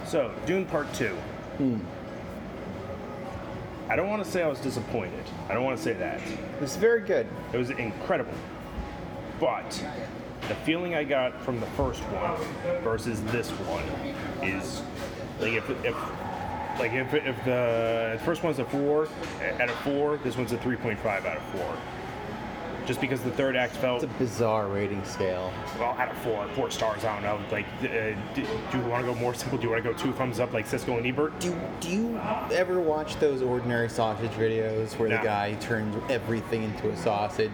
So, Dune Part 2. I don't want to say I was disappointed. I don't want to say that. It was very good. It was incredible. But the feeling I got from the first one versus this one is like if the first one's a 4 out of 4, this one's a 3.5 out of 4. Just because the third act felt It's a bizarre rating scale. well out of 4 stars. I don't know. Like, do you want to go more simple? Do you want to go 2 thumbs up like Siskel and Ebert? Do you ever watch those ordinary sausage videos where No. the guy turns everything into a sausage?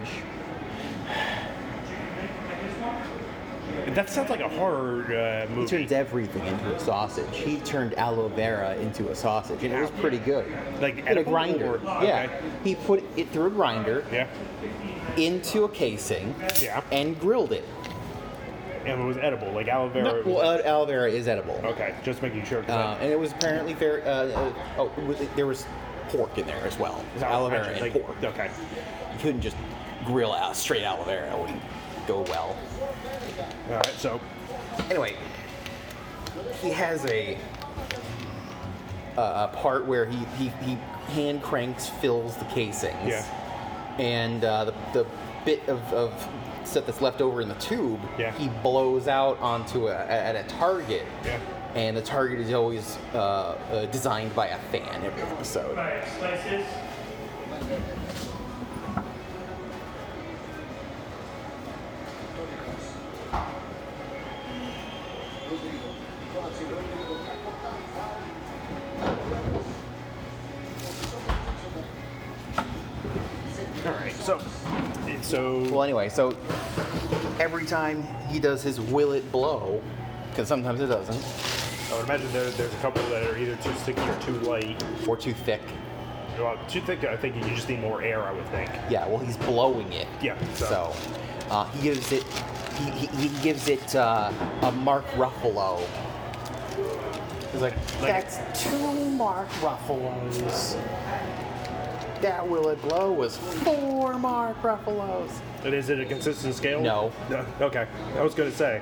That sounds like a horror He movie. turns everything into a sausage. He turned aloe vera into a sausage, and it was pretty good. Like in a edible grinder. or- Yeah, okay. he put it through a grinder Yeah. into a casing Yeah. and grilled it. And it was edible, like aloe vera. Aloe vera is edible, Okay, just making sure. 'Cause and it was apparently very. There was pork in there as well. I- Aloe vera and like, pork. Okay. You couldn't just grill out straight aloe vera; it wouldn't go well. All right. So, Anyway, he has a part where he hand cranks, fills the casings, Yeah. and the bit of stuff that's left over in the tube, Yeah. he blows out onto at a target, yeah. and the target is always designed by a fan every episode. All right. So. Well, anyway, so every time he does his will it blow, because sometimes it doesn't, I would imagine there's a couple that are either too sticky or too light. or too thick. Well, too thick. I think you just need more air. I would think. Yeah, well, he's blowing it. Yeah. So he gives it he gives it a Mark Ruffalo. He's like, that's 2 Mark Ruffalos. That will it blow was 4 Mark Ruffalos. And is it a consistent scale? No. Okay. I was gonna say.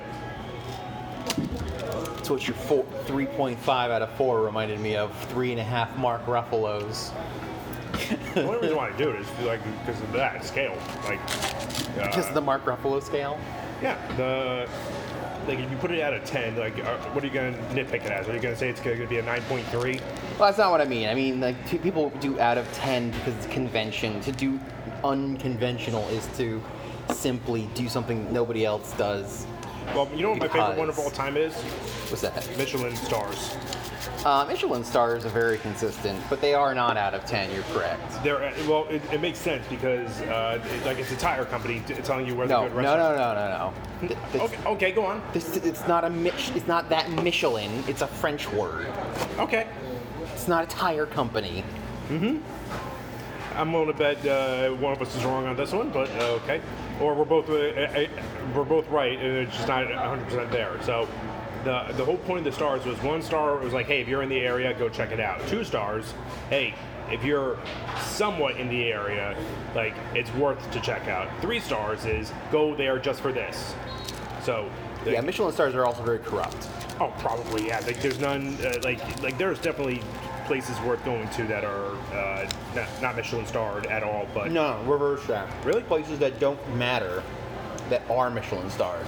That's what your 3.5 out of 4 reminded me of. 3.5 Mark Ruffalos. The only reason why I do it is because of that scale. Like. Just the Mark Ruffalo scale. Yeah. Like if you put it out of 10, like what are you gonna nitpick it as? Are you gonna say it's gonna be a 9.3? Well, that's not what I mean. I mean, like, people do out of 10 because it's convention. To do unconventional is to simply do something nobody else does. Well, you know what my favorite one of Because- all time is? What's that? Michelin stars. Michelin stars are very consistent, but they are not out of 10. You're correct. Well, it makes sense because it's a tire company telling you where the No, good no, restaurant. no, no, no. Okay, go on. It's not it's not that Michelin. It's a French word. Okay. It's not a tire company. I'm willing to bet one of us is wrong on this one, but okay. Or we're both right, and it's just not 100% there. So the whole point of the stars was 1 star was like, hey, if you're in the area, go check it out. 2 stars, hey, if you're somewhat in the area, like it's worth to check out. 3 stars is go there just for this. So Yeah, Michelin stars are also very corrupt. oh, probably yeah. Like there's none like there's definitely places worth going to that are not Michelin starred at all, but No, reverse that. Really? Places that don't matter that are Michelin starred.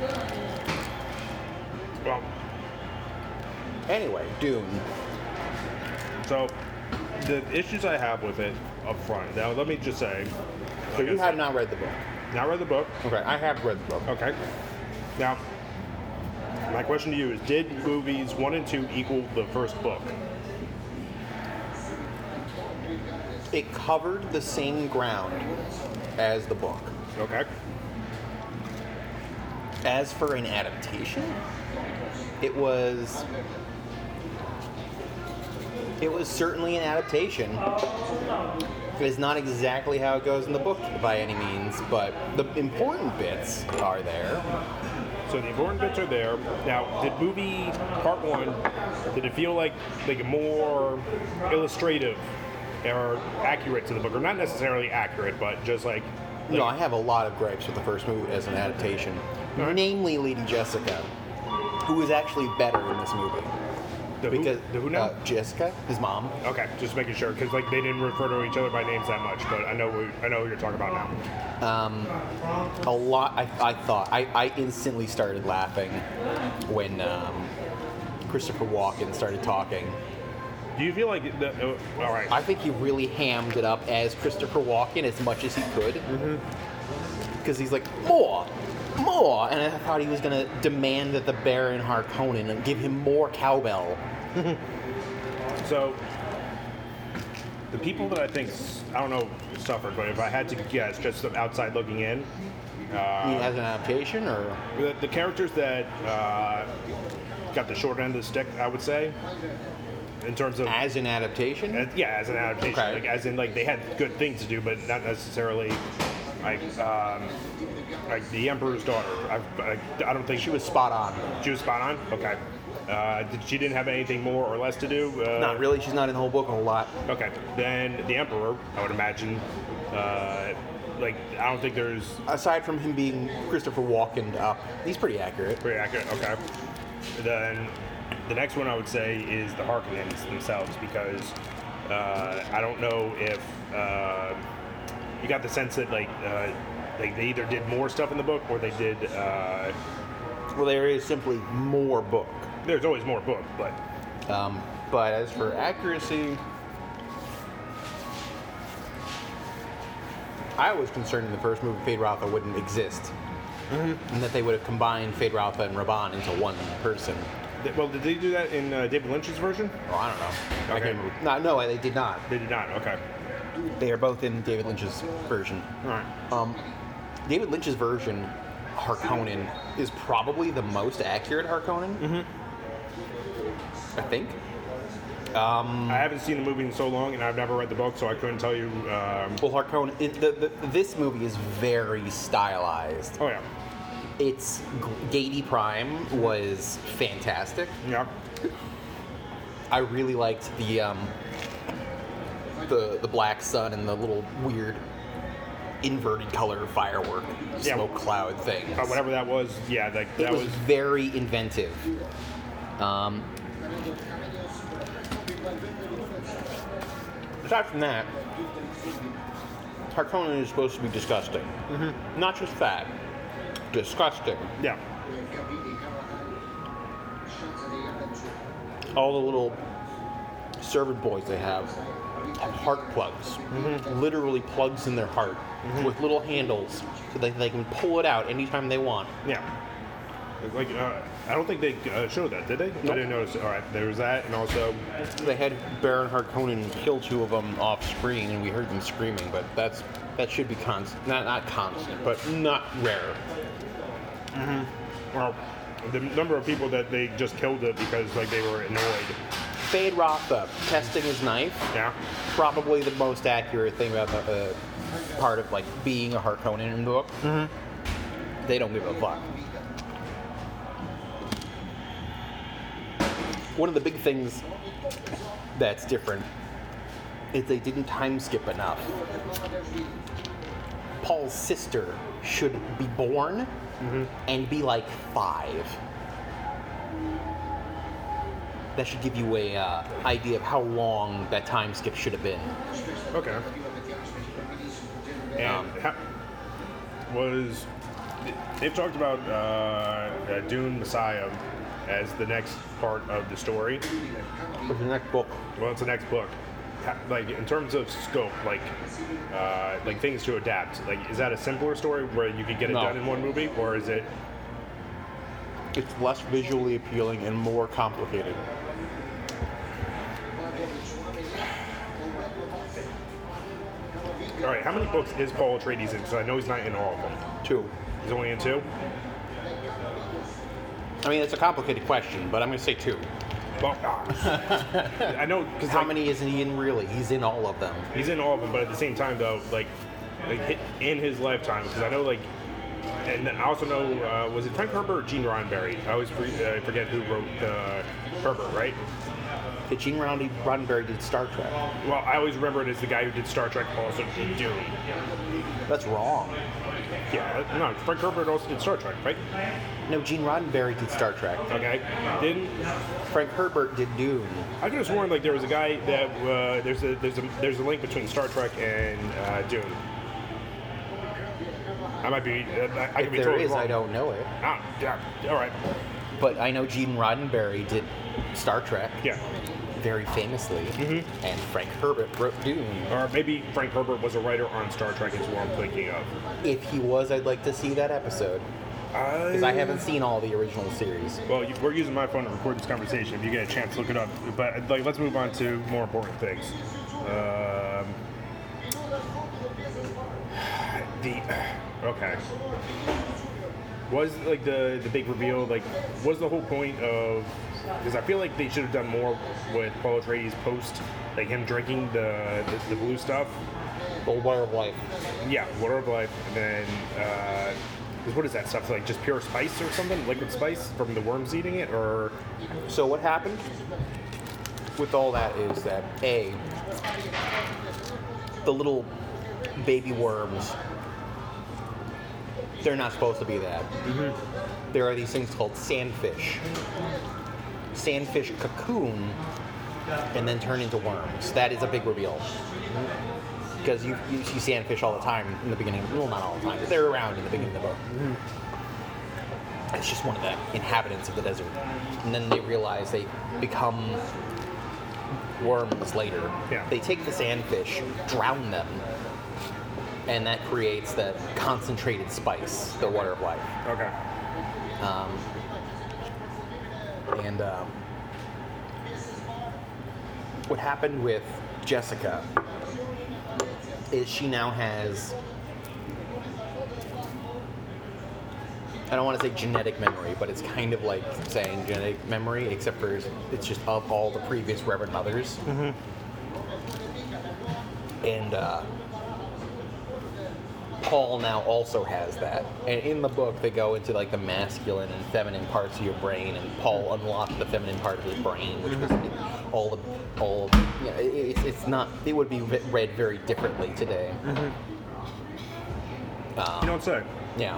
well, Anyway, Dune. so the issues I have with it up front. Now let me just say, So like I you have said, not read the book. not read the book. Okay, I have read the book. Okay. Now, my question to you is: did movies 1 and 2 equal the first book? It covered the same ground as the book. Okay. As for an adaptation, it was certainly an adaptation. It is not exactly how it goes in the book by any means, but the important bits are there. So the important bits are there. Now, did movie part 1, did it feel like more illustrative or accurate to the book, or not necessarily accurate, but just like No, I have a lot of gripes with the first movie as an adaptation, Alright. namely Lady Jessica, who is actually better in this movie. because The who now? Jessica, his mom. Okay, just making sure because like they didn't refer to each other by names that much, but I know who you're talking about now. A lot. I instantly started laughing when Christopher Walken started talking. Do you feel like all right? I think he really hammed it up as Christopher Walken as much as he could. Because he's like, more! And I thought he was going to demand that the Baron Harkonnen and give him more cowbell. So, the people that I think, I don't know, suffered, but if I had to guess, just outside looking in, You mean as an adaptation, or? the characters that got the short end of the stick, I would say, in terms of As an adaptation? as an adaptation, Okay. like as in like they had good things to do, but not necessarily like the Emperor's daughter. I don't think She was spot on. She was spot on. Okay. She didn't have anything more or less to do. Not really. She's not in the whole book a whole lot. Okay. Then the Emperor, I would imagine. Like I don't think there's Aside from him being Christopher Walken up, he's pretty accurate. pretty accurate. Okay. Then the next one I would say is the Harkonnens themselves because I don't know if you got the sense that like they either did more stuff in the book or they did. Well, there is simply more book. There's always more book, but But as for accuracy, I was concerned in the first movie Feyd-Rautha wouldn't exist. And that they would have combined Feyd-Rautha and Raban into one person. well, did they do that in David Lynch's version? Oh, I don't know. I Okay. can't remember. No, they did not. They did not. Okay. They are both in David Lynch's version. All right. David Lynch's version, Harkonnen, is probably the most accurate Harkonnen. I think. I haven't seen the movie in so long, and I've never read the book, so I couldn't tell you. Well, Harkonnen, this movie is very stylized. Oh yeah. It's Gady Prime was fantastic. Yeah. I really liked the black sun and the little weird inverted color firework Yeah. smoke cloud thing. Whatever that was. Yeah. Like It that was was. very inventive. Aside from that, Harkonnen is supposed to be disgusting. Not just fat, disgusting. Yeah. All the little servant boys they have heart plugs. Literally plugs in their heart with little handles so that they can pull it out anytime they want. Yeah. Like I don't think they showed that, did they? I didn't notice. All right. There was that, and also. They had Baron Harkonnen kill two of them off screen, and we heard them screaming. But that should be constant, not constant, but not rare. Well, the number of people that they just killed it because like they were annoyed. Feyd-Rautha testing his knife. Yeah. Probably the most accurate thing about the part of like being a Harkonnen in the book. They don't give a fuck. One of the big things that's different is they didn't time skip enough. Paul's sister should be born and be like 5. That should give you a idea of how long that time skip should have been. Okay. And they've talked about Dune Messiah as the next part of the story. For the next book. Well, it's the next book. Like in terms of scope, like things to adapt. Like, is that a simpler story where you could get it No. done in one movie, or is it? It's less visually appealing and more complicated. All right, how many books is Paul Atreides in? Because I know he's not in all of them. 2. He's only in 2. I mean, it's a complicated question, but I'm going to say 2. Well, I know because How many isn't he in really? He's in all of them. he's in all of them, but at the same time, though, like in his lifetime, because I know, like, and I also know, was it Frank Herbert or Gene Roddenberry? I always forget who wrote Herbert, right? Okay, Gene Roddenberry did Star Trek. Well, I always remember it as the guy who did Star Trek, also did Dune. That's wrong. Yeah, no, Frank Herbert also did Star Trek, right? No, Gene Roddenberry did Star Trek. Okay, didn't. Frank Herbert did Dune. I could have sworn like there was a guy that there's a link between Star Trek and Dune. I might be. I If could be there totally is, wrong. I don't know it. Ah, yeah. All right. But I know Gene Roddenberry did Star Trek Yeah. very famously, and Frank Herbert wrote Dune. Or maybe Frank Herbert was a writer on Star Trek is what I'm thinking of. If he was, I'd like to see that episode because I haven't seen all the original series. Well, we're using my phone to record this conversation. If you get a chance, look it up. But like, let's move on to more important things. Okay. Was like the big reveal like was the whole point of because I feel like they should have done more with Paul Atreides post like him drinking the blue stuff. The Water of Life. Yeah, water of life, and then 'cause what is that stuff like? Just pure spice or something? Liquid spice from the worms eating it, or So what happened with all that is that the little baby worms, they're not supposed to be that. There are these things called sandfish. Sandfish cocoon and then turn into worms. That is a big reveal. Because you see sandfish all the time in the beginning. Well, not all the time, but they're around in the beginning of the book. It's just one of the inhabitants of the desert. And then they realize they become worms later. Yeah. They take the sandfish, drown them, and that creates that concentrated spice, the water of life. okay, What happened with Jessica is she now has, I don't want to say genetic memory, but it's kind of like saying genetic memory, except for it's just of all the previous Reverend Mothers. And Paul now also has that. And in the book, they go into like the masculine and feminine parts of your brain, and Paul unlocked the feminine part of his brain, which was all yeah, it's not, it would be read very differently today. you don't say. Yeah.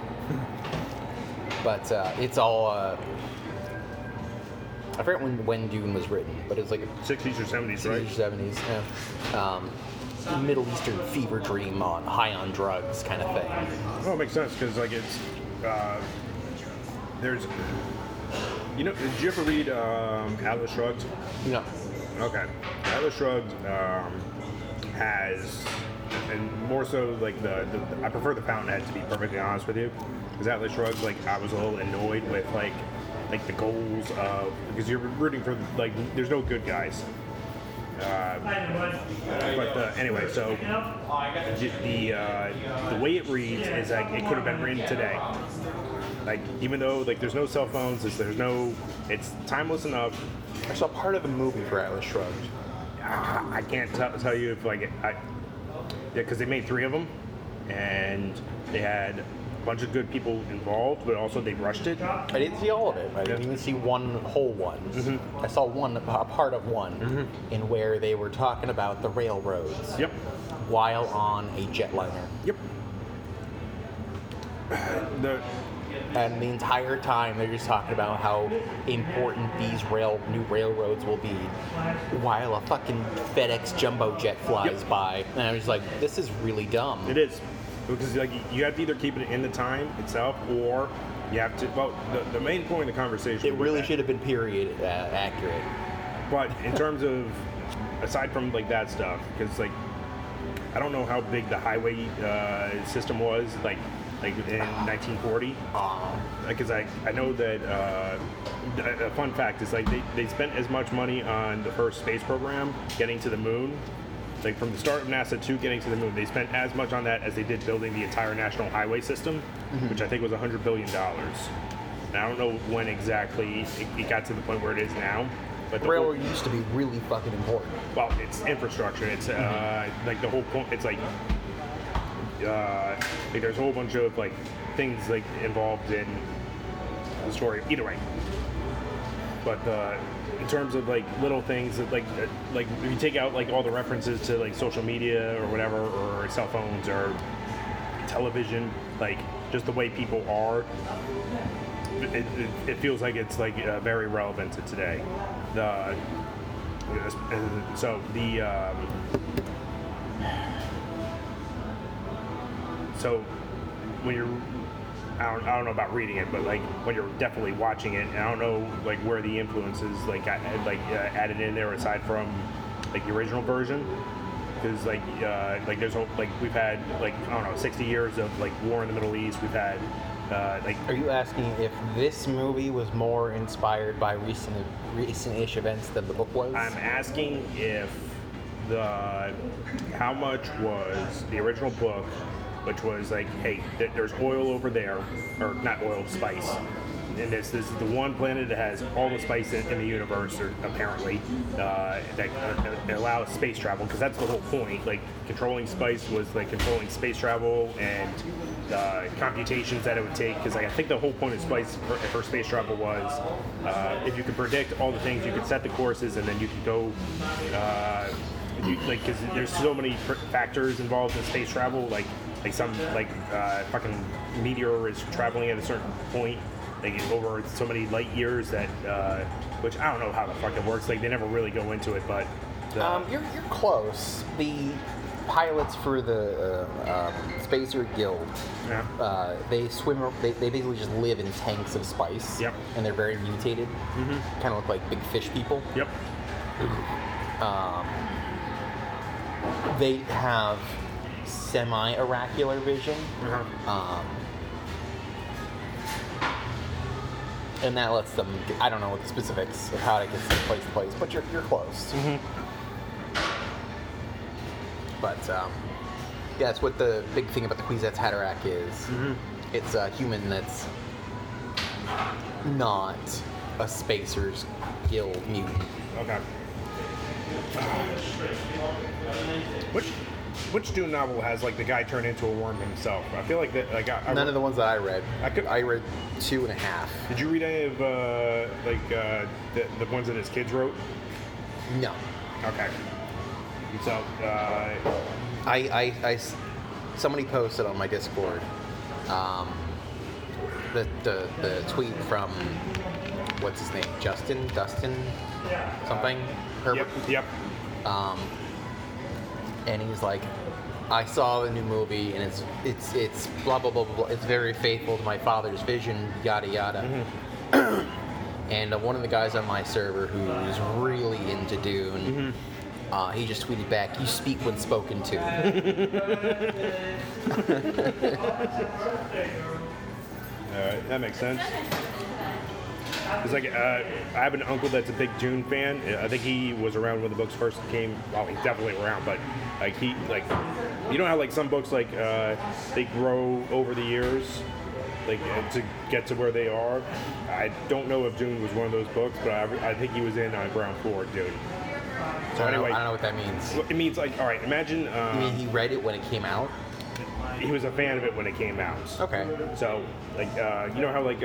But it's all, I forget when Dune was written, but it's like 60s or 70s, 60s right? or 70s, yeah. Middle Eastern fever dream on high on drugs kind of thing. Oh, it makes sense because like it's there's did you ever read Atlas Shrugged? No. Okay, Atlas Shrugged has, and more so like the I prefer the Fountainhead to be perfectly honest with you, because Atlas Shrugged like I was a little annoyed with like the goals of because you're rooting for like there's no good guys. Anyway, so the way it reads is like it could have been written today. Like even though like there's no cell phones, it's timeless enough. I saw part of the movie for Atlas Shrugged. I can't tell you if like because they made 3 of them, and they had a bunch of good people involved, but also they rushed it. I didn't see all of it. I didn't even see one whole one. I saw a part of one, in where they were talking about the railroads. Yep. While on a jetliner. Yep. And the entire time they're just talking about how important these new railroads will be, while a fucking FedEx jumbo jet flies by. And I was like, this is really dumb. It is. Because like you have to either keep it in the time itself, or you have to. Well, the main point of the conversation. It really should have been period accurate. But in terms of, aside from like that stuff, because like, I don't know how big the highway system was like in 1940. Because I know that a fun fact is like they spent as much money on the first space program getting to the moon. Like from the start of NASA to getting to the moon, they spent as much on that as they did building the entire national highway system, which I think was $100 billion. And I don't know when exactly it got to the point where it is now. But the Railroad used to be really fucking important. well, it's infrastructure. It's like the whole point. It's like there's a whole bunch of like things like involved in the story. Either way, but in terms of like little things that like if you take out like all the references to like social media or whatever, or cell phones or television, like just the way people are, it feels like it's like very relevant to today. So when you're, I don't know about reading it, but like when you're definitely watching it, and I don't know like where the influences added in there aside from like the original version, because like there's like we've had like I don't know 60 years of like war in the Middle East. We've had like. Are you asking if this movie was more inspired by recent-ish events than the book was? I'm asking if how much was the original book, which was like, hey, there's oil over there, or not oil, spice. And this is the one planet that has all the spice in the universe, or apparently, that allows space travel, because that's the whole point. Like, controlling spice was like controlling space travel and computations that it would take, because like I think the whole point of spice for space travel was if you could predict all the things, you could set the courses, and then you could go. Because there's so many factors involved in space travel, like some fucking meteor is traveling at a certain point, like over so many light years that, which I don't know how the fuck it works. Like they never really go into it, but you're close. The pilots for the Spacer Guild, they swim. They basically just live in tanks of spice. Yep. And they're very mutated. Mm-hmm. Kind of look like big fish people. Yep. They have semi-oracular vision. Mm-hmm. And that lets them, I don't know what the specifics of how it gets from place to place, but you're close. Mm-hmm. But, yeah, that's what the big thing about the Kwisatz Haderach is. Mm-hmm. It's a human that's not a Spacer's Guild mutant. Okay. Which Dune novel has like the guy turn into a worm himself? I feel like that. Like none of the ones that I read. I read 2.5. Did you read any of the ones that his kids wrote? No. Okay. So somebody posted on my Discord the tweet from what's his name, Dustin, something, Herbert. Yep. And he's like, I saw the new movie, and it's blah blah blah blah. It's very faithful to my father's vision, yada yada. Mm-hmm. And one of the guys on my server who's really into Dune, he just tweeted back, "You speak when spoken to." That makes sense. It's like I have an uncle that's a big Dune fan. I think he was around when the books first came. Well, he's definitely around, but like you know how like some books like they grow over the years, like to get to where they are. I don't know if Dune was one of those books, but I think he was in on ground floor of Dune. So I anyway, don't know what that means. It means like, all right, imagine. You mean he read it when it came out? He was a fan of it when it came out. Okay. So like you know how like.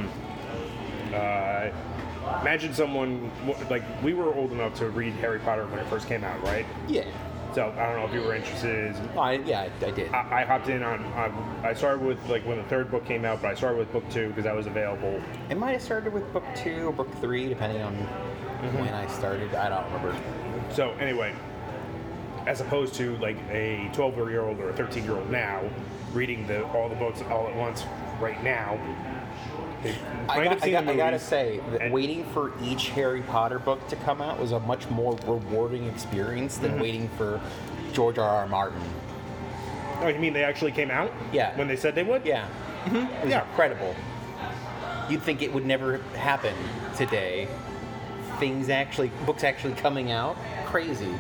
Imagine someone like we were old enough to read Harry Potter when it first came out, right? Yeah. So I don't know if you were interested. I did. I hopped in on. I started with like when the third book came out, but I started with book 2 because that was available. It might have started with book 2 or book 3, depending on when I started. I don't remember. So anyway, as opposed to like a 12-year-old or a 13-year-old now reading all the books all at once right now. I gotta say that waiting for each Harry Potter book to come out was a much more rewarding experience than waiting for George R.R. Martin. Oh, you mean they actually came out? Yeah. When they said they would? Yeah. It was incredible. You'd think it would never happen today. Books actually coming out. Crazy.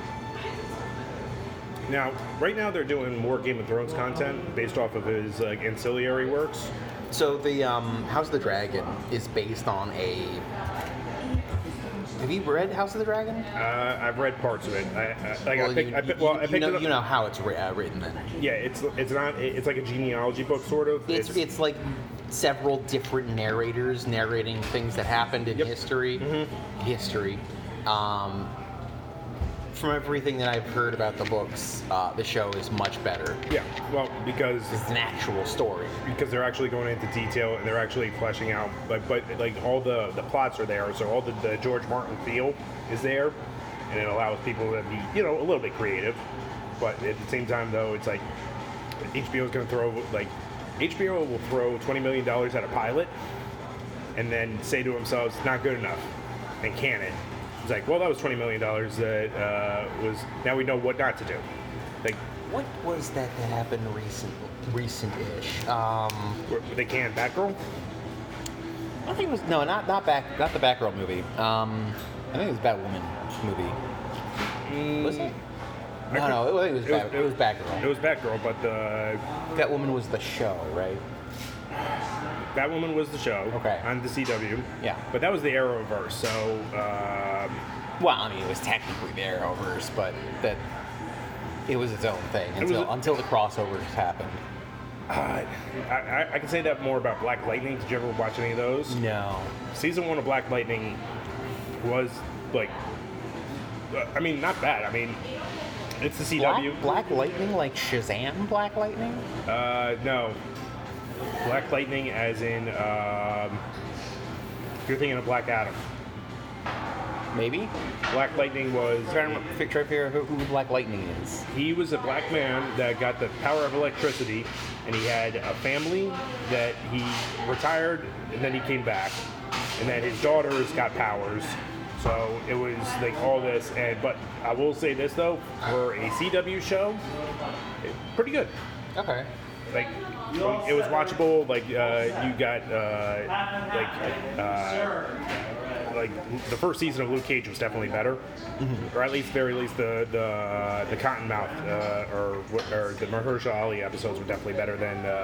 Now, right now they're doing more Game of Thrones content based off of his ancillary works. So the House of the Dragon is based on a. Have you read House of the Dragon? I've read parts of it. You know how it's written then. Yeah, it's like a genealogy book sort of. It's like several different narrators narrating things that happened in history. Mm-hmm. from everything that I've heard about the books, the show is much better. Yeah, well, because It's an actual story. they're actually going into detail and they're actually fleshing out, but all the plots are there, so all the George Martin feel is there, and it allows people to be a little bit creative, but at the same time though, it's like HBO's going to throw HBO will throw $20 million at a pilot, and then say to themselves, it's not good enough, and can it? It's like, well, that was $20 million that was. Now we know what not to do. Like, What was that happened recent-ish? they canned Batgirl. I think it was not the Batgirl movie. I think it was Batwoman movie. Was it? No, I think it was Batgirl. It was Batgirl, but the Batwoman was the show, right? Batwoman was the show. Okay. On the CW. Yeah. But that was the Arrowverse, so Well, I mean, it was technically the Arrowverse, but that it was its own thing until the crossovers happened. I can say that more about Black Lightning. Did you ever watch any of those? No. Season 1 of Black Lightning was like, I mean, not bad. I mean, it's the CW. Black Lightning, like Shazam Black Lightning? No. Black Lightning as in, you're thinking of Black Adam. Maybe? Black Lightning was... Try to figure out who Black Lightning is. He was a black man that got the power of electricity, and he had a family that he retired, and then he came back. And then his daughters got powers. So it was like all this, but I will say this though, for a CW show, pretty good. Okay. Like, it was watchable. Like, you got like the first season of Luke Cage was definitely better, or at least very least the Cottonmouth or the Mahershala Ali episodes were definitely better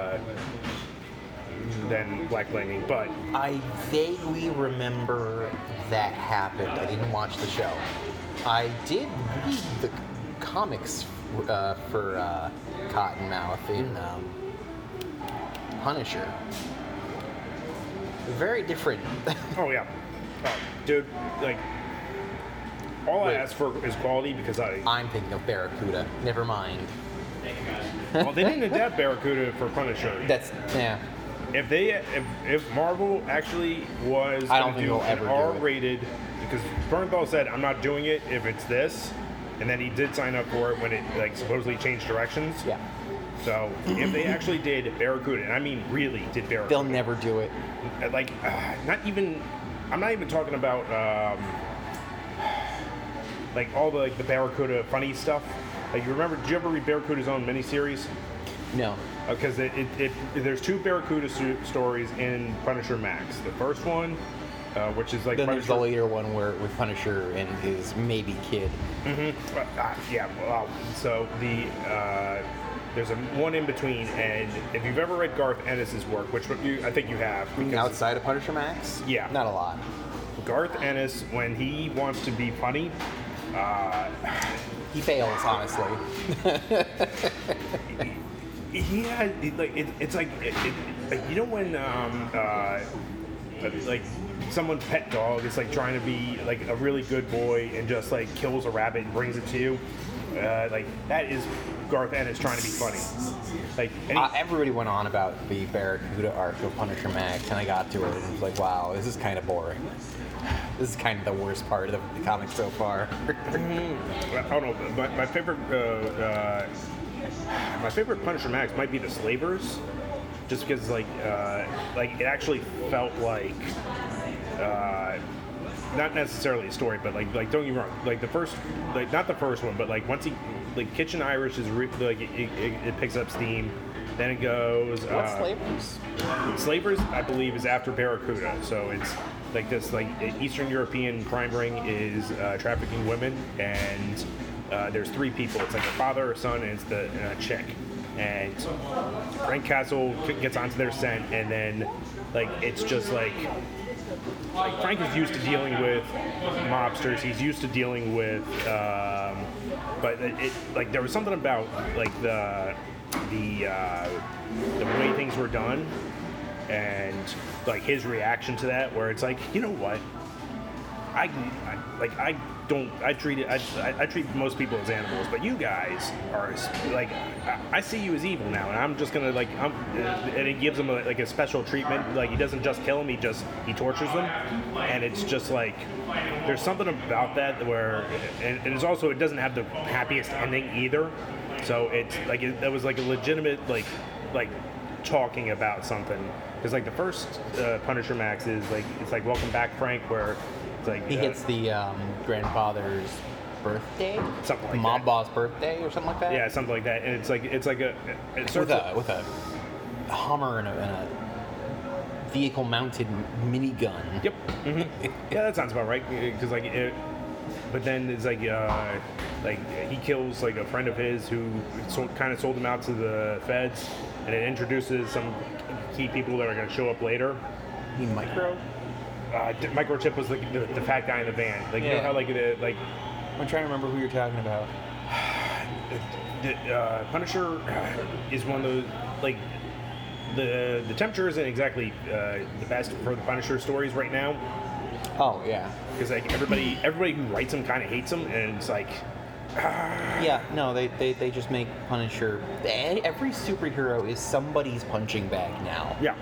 than Black Lightning. But I vaguely remember that happened. I didn't watch the show. I did read the comics for Cottonmouth in Punisher. Very different. oh yeah, dude, like all I ask for is quality because I'm thinking of Barracuda. Never mind. well, they didn't adapt Barracuda for Punisher. That's yeah. If Marvel actually was I don't going think to do they'll ever an do it. R-rated, because Bernthal said, I'm not doing it if it's this, and then he did sign up for it when it like supposedly changed directions. Yeah. So if they actually did Barracuda, and I mean really did Barracuda, They'll never do it. like not even. I'm not even talking about like all the Barracuda funny stuff. Like you remember? Did you ever read Barracuda's own miniseries? No. Because there's two Barracuda stories in Punisher Max. The first one, which is like Then there's Punisher. the later one with Punisher and his maybe kid. Yeah. Well, so there's one in between, and if you've ever read Garth Ennis's work, which I think you have, because Outside of Punisher Max? Yeah. Not a lot. Garth Ennis, when he wants to be funny, He fails, honestly. yeah, it's like you know when like someone's pet dog is like trying to be like a really good boy and just like kills a rabbit and brings it to you. Like that is Garth Ennis trying to be funny. Like Everybody went on about the Barracuda arc of Punisher Max, and I got to it and was like, wow, this is kind of boring. This is kind of the worst part of the comic so far. I don't know. My favorite Punisher Max might be the Slavers, just because like it actually felt like not necessarily a story, but like don't get me wrong, like the first, like not the first one, but like once he like Kitchen Irish is like it picks up steam. Then it goes. What's Slavers? Slavers, I believe, is after Barracuda. So it's like this, like Eastern European crime ring is trafficking women, and there's three people. It's like a father, a son, and it's the chick. And Frank Castle gets onto their scent, and then like it's just like Frank is used to dealing with mobsters. He's used to dealing with, but it like there was something about like the way things were done and like his reaction to that, where it's like, you know what, I treat most people as animals, but you guys are like, I see you as evil now, and I'm just gonna like, and it gives them a special treatment. Like, he doesn't just kill them, he tortures them, and it's just like, there's something about that where, and it's also, it doesn't have the happiest ending either. So it's like, that was like a legitimate like talking about something. Because like the first Punisher Max is like, it's like Welcome Back, Frank, where it's like He hits the grandfather's birthday, something like mob that. boss birthday or something like that. Yeah, something like that, and it's like it starts with a Hummer and a vehicle-mounted minigun. Yep. Mm-hmm. Yeah, that sounds about right. Because but then it's like he kills like a friend of his who kind of sold him out to the feds, and it introduces some key people that are going to show up later. You mean Micro? Microchip was like the fat guy in the van. Like, you know how like I'm trying to remember who you're talking about. the Punisher is one of those like. The temperature isn't exactly the best for the Punisher stories right now. Oh yeah. Because like everybody who writes them kind of hates him, and it's like. Yeah, no, they just make Punisher. Every superhero is somebody's punching bag now. Yeah.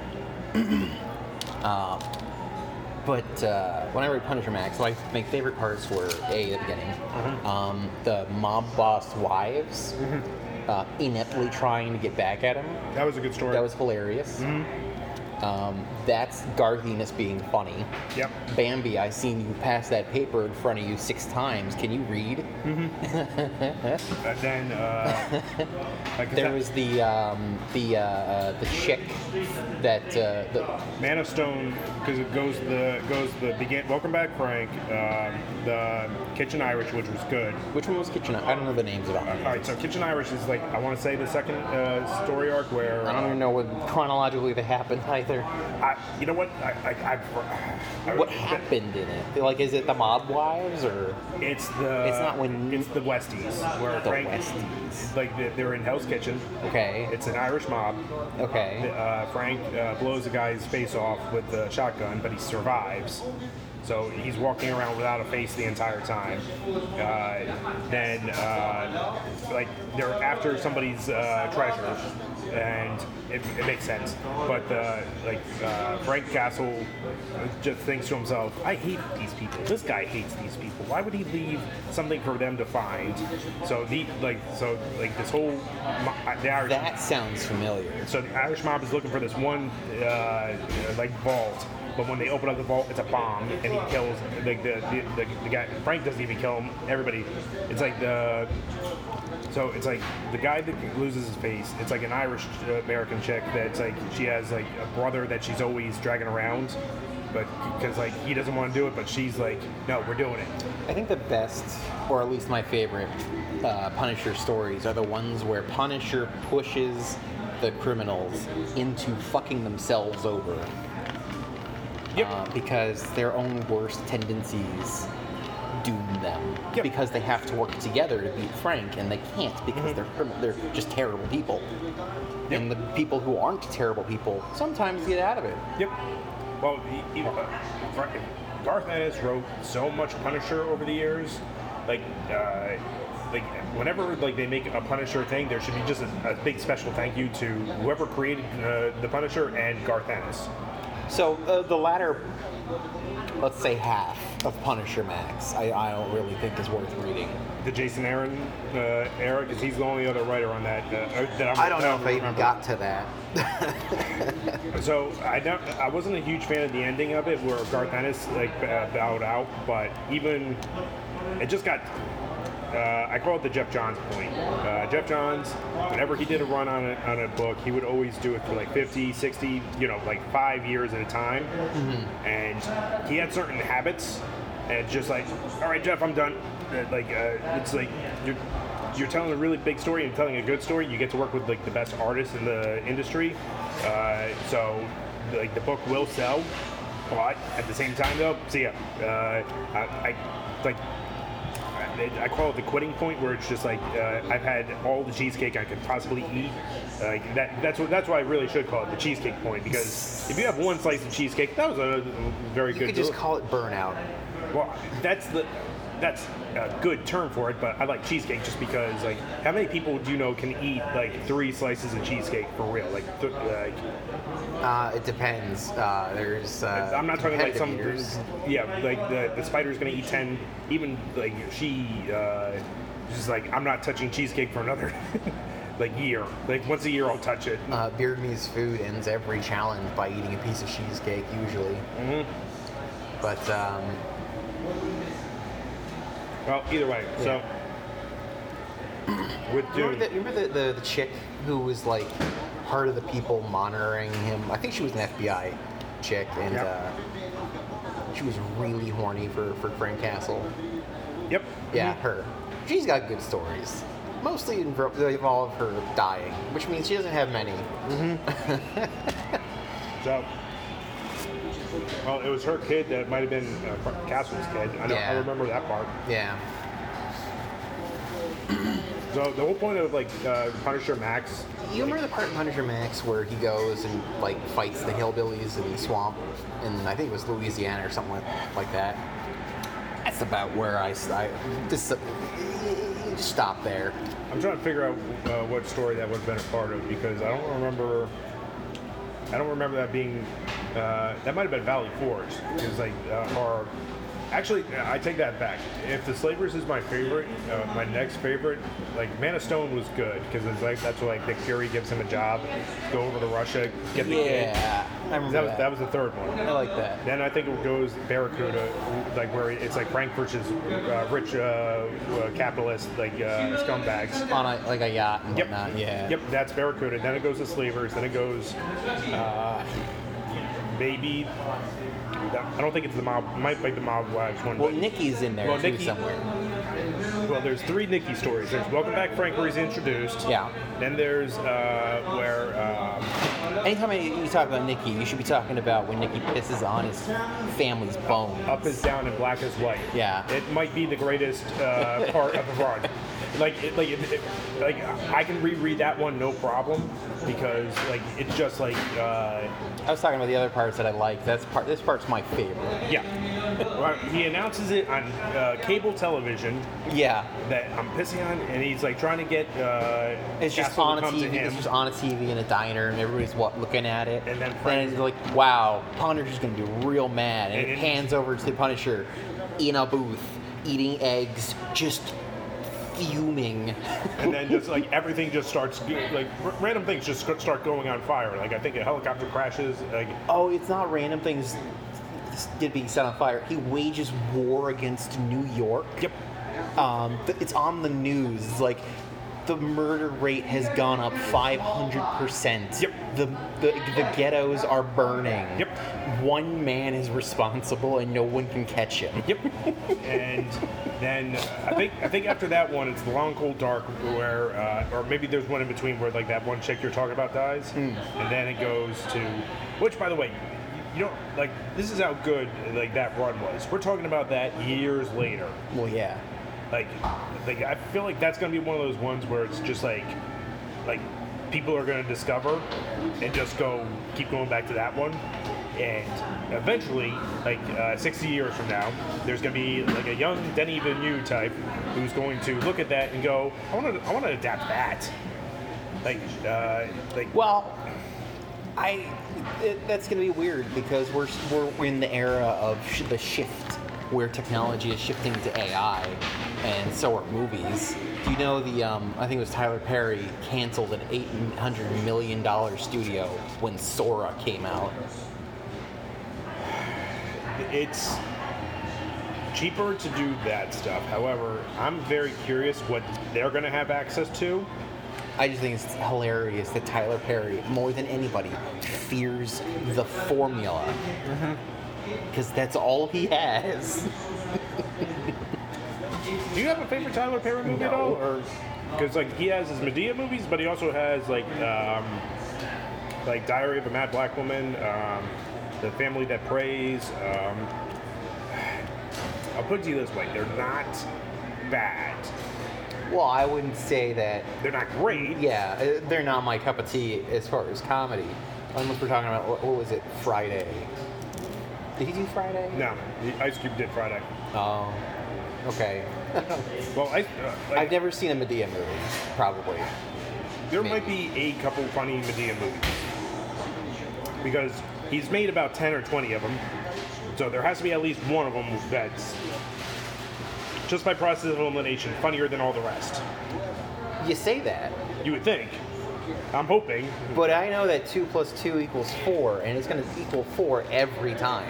But when I read Punisher Max, my favorite parts were the beginning, the mob boss wives ineptly trying to get back at him. That was a good story. That was hilarious. That's Garth Ennis being funny. Yep. Bambi, I seen you pass that paper in front of you 6 times. Can you read? And then There was the chick that the Man of Stone, because it goes the begin. Welcome Back, Frank. The Kitchen Irish, which was good. which one was Kitchen? I don't know the names of All them. right, so Kitchen Irish is like, I want to say the second story arc where I don't even know what chronologically they happened either. you know what What happened in it? Like, is it the mob wives or It's not when- it's the Westies where the Frank Westies? like they're in Hell's Kitchen. Okay. It's an Irish mob. Okay. Frank blows the guy's face off with the shotgun, but he survives. So he's walking around without a face the entire time. Then like they're after somebody's treasure, and it makes sense. But Frank Castle just thinks to himself, "I hate these people. This guy hates these people. Why would he leave something for them to find?" So this whole the Irish. That sounds familiar. So the Irish mob is looking for this one vault, but when they open up the vault, it's a bomb, and he kills the guy. Frank doesn't even kill him. Everybody. It's like the guy that loses his face. It's like an Irish American chick that's like she has like a brother that she's always dragging around, but because like he doesn't want to do it, but she's like, no, we're doing it. I think the best, or at least my favorite, Punisher stories are the ones where Punisher pushes the criminals into fucking themselves over. Yep. Because their own worst tendencies doom them. Yep. Because they have to work together to beat Frank, and they can't because they're just terrible people. Yep. And the people who aren't terrible people sometimes get out of it. Yep. Well, Garth Ennis wrote so much Punisher over the years. Like whenever like they make a Punisher thing, there should be just a big special thank you to whoever created the Punisher and Garth Ennis. So the latter, let's say half of Punisher Max, I don't really think is worth reading. The Jason Aaron era, because he's the only other writer on that. I don't know if I even got to that. So I wasn't a huge fan of the ending of it, where Garth Ennis bowed out. But even it just got. I call it the Jeff Johns point. Jeff Johns, whenever he did a run on a book, he would always do it for like 50, 60, like 5 years at a time. Mm-hmm. And he had certain habits, and it's just like, all right, Jeff, I'm done. It's like you're telling a really big story and telling a good story. You get to work with like the best artists in the industry. So like the book will sell, but at the same time though, see ya. I call it the quitting point, where it's just like I've had all the cheesecake I could possibly eat, Like that's why I really should call it the cheesecake point, because if you have one slice of cheesecake, that was a very You good. could just call it burnout. Well, that's a good term for it, but I like cheesecake just because, like, how many people do you know can eat like 3 slices of cheesecake for real? It depends. There's. I'm not talking like some. competitive eaters. Yeah, like the spider's gonna eat 10. Even like she, just like, I'm not touching cheesecake for another like year. Like once a year I'll touch it. Beard Me's Food ends every challenge by eating a piece of cheesecake, usually. But Well, either way. So with Dune, remember the chick who was like part of the people monitoring him? I think she was an FBI chick, and Yep. she was really horny for Frank Castle. Yep. Yeah, her. She's got good stories. Mostly they involve her dying, which means she doesn't have many. So, well, it was her kid that might have been Castle's kid. I Yeah. remember that part. Yeah. So the whole point of like Punisher Max. You remember the part in Punisher Max where he goes and like fights the hillbillies in the swamp, and I think it was Louisiana or something like that. That's about where I just stop there. I'm trying to figure out what story that would have been a part of, because I don't remember that being. That might have been Valley Forge, because like or. Actually, I take that back. If The Slavers is my favorite, my next favorite, like Man of Stone was good, because it's like that's why like Nick Fury gives him a job, go over to Russia, get the kid. Yeah, I remember That was the third one. I like that. Then I think it goes Barracuda, like where it's like Frank versus rich capitalist like scumbags. On a yacht and Yep. whatnot. Yeah. Yep, that's Barracuda. Then it goes to Slavers. Then it goes maybe. I don't think it's the mob. It might be the Mob Wives one. Well, but- Nikki's in there Well, too Nikki- somewhere. Well, there's 3 Nikki stories. There's Welcome Back Frank, where he's introduced. Yeah. Then there's where Anytime you talk about Nikki, you should be talking about when Nikki pisses on his family's bones. Up is down and black is white. Yeah. It might be the greatest part of the run. Like I can reread that one no problem, because like it's just like I was talking about the other parts that I like. This part's my favorite. yeah. Well, he announces it on cable television Yeah. that I'm pissing on, and he's like trying to get It's just Castle on to a come to TV. him. It's just on a TV in a diner, and everybody's looking at it. And then and Frank- it's like, wow, Punisher's gonna be real mad, and And it it- pans over to the Punisher in a booth eating eggs, just fuming. And then just like everything just starts like random things just start going on fire. Like I think a helicopter crashes. Like Oh, it's not random things did being set on fire. He wages war against New York. yep. It's on the news. It's like the murder rate has gone up 500%. Yep. The ghettos are burning. Yep. One man is responsible, and no one can catch him. Yep. And then I think after that one, it's the Long Cold Dark, where or maybe there's one in between where like that one chick you're talking about dies, and then it goes to, which by the way, you don't like. This is how good like that run was. We're talking about that years later. Well, yeah. Like I feel like that's gonna be one of those ones where it's just like people are gonna discover and just keep going back to that one, and eventually, 60 years from now, there's gonna be like a young Denis Villeneuve type who's going to look at that and go, I want to adapt that. Well, that's going to be weird because we're in the era of the shift where technology is shifting to AI, and so are movies. Do you know I think it was Tyler Perry canceled an $800 million studio when Sora came out. It's cheaper to do that stuff. However, I'm very curious what they're going to have access to. I just think it's hilarious that Tyler Perry, more than anybody, fears the formula. Because that's all he has. Do you have a favorite Tyler Perry movie at all? Or because he has his Medea movies, but he also has like Diary of a Mad Black Woman, The Family That Prays. I'll put it to you this way: they're not bad. Well, I wouldn't say that. They're not great. Yeah, they're not my cup of tea as far as comedy. Unless we're talking about, what was it, Friday? Did he do Friday? No, Ice Cube did Friday. Oh, okay. Well, I've never seen a Medea movie, probably. there might be a couple funny Medea movies because he's made about 10 or 20 of them. So there has to be at least one of them that's just by process of elimination funnier than all the rest. You say that, You would think. I'm hoping. but I know that 2 + 2 = 4, and it's going to equal 4 every time.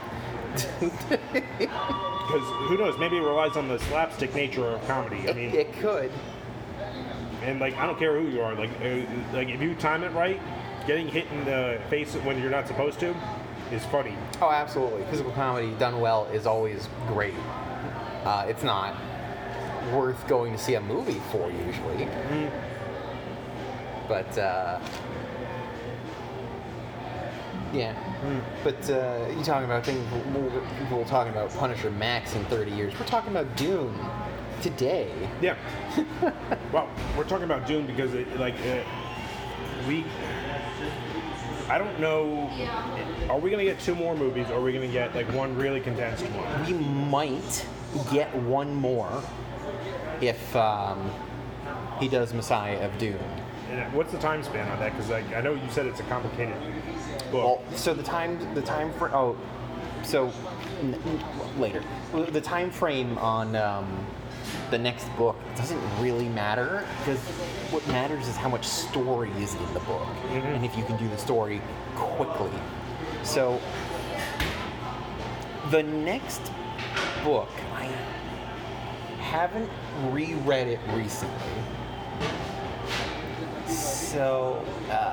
Because who knows? Maybe it relies on the slapstick nature of comedy. I mean, It could. and like I don't care who you are. Like if you time it right, getting hit in the face when you're not supposed to is funny. Oh, absolutely. Physical comedy done well is always great. It's not worth going to see a movie for usually. But yeah. But you talking about things people talking about Punisher Max in 30 years. We're talking about Dune today. Yeah. Well, we're talking about Dune because I don't know. Are we gonna get 2 more movies, or are we gonna get like one really condensed one? We might get one more if he does Messiah of Dune. And what's the time span on that? Because I know you said it's a complicated book. Well, so the time for later. The time frame on the next book doesn't really matter because what matters is how much story is in the book and if you can do the story quickly. So the next book, I haven't reread it recently. So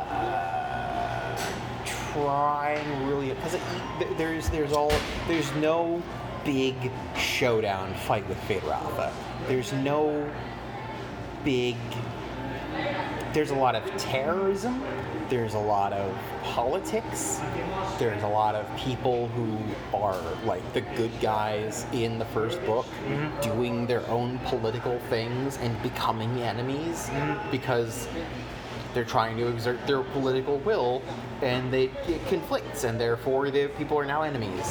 trying really because there's no big showdown fight with Feyd-Rautha. There's no big. There's a lot of terrorism. There's a lot of politics. There's a lot of people who are like the good guys in the first book doing their own political things and becoming enemies because they're trying to exert their political will and it conflicts and therefore the people are now enemies.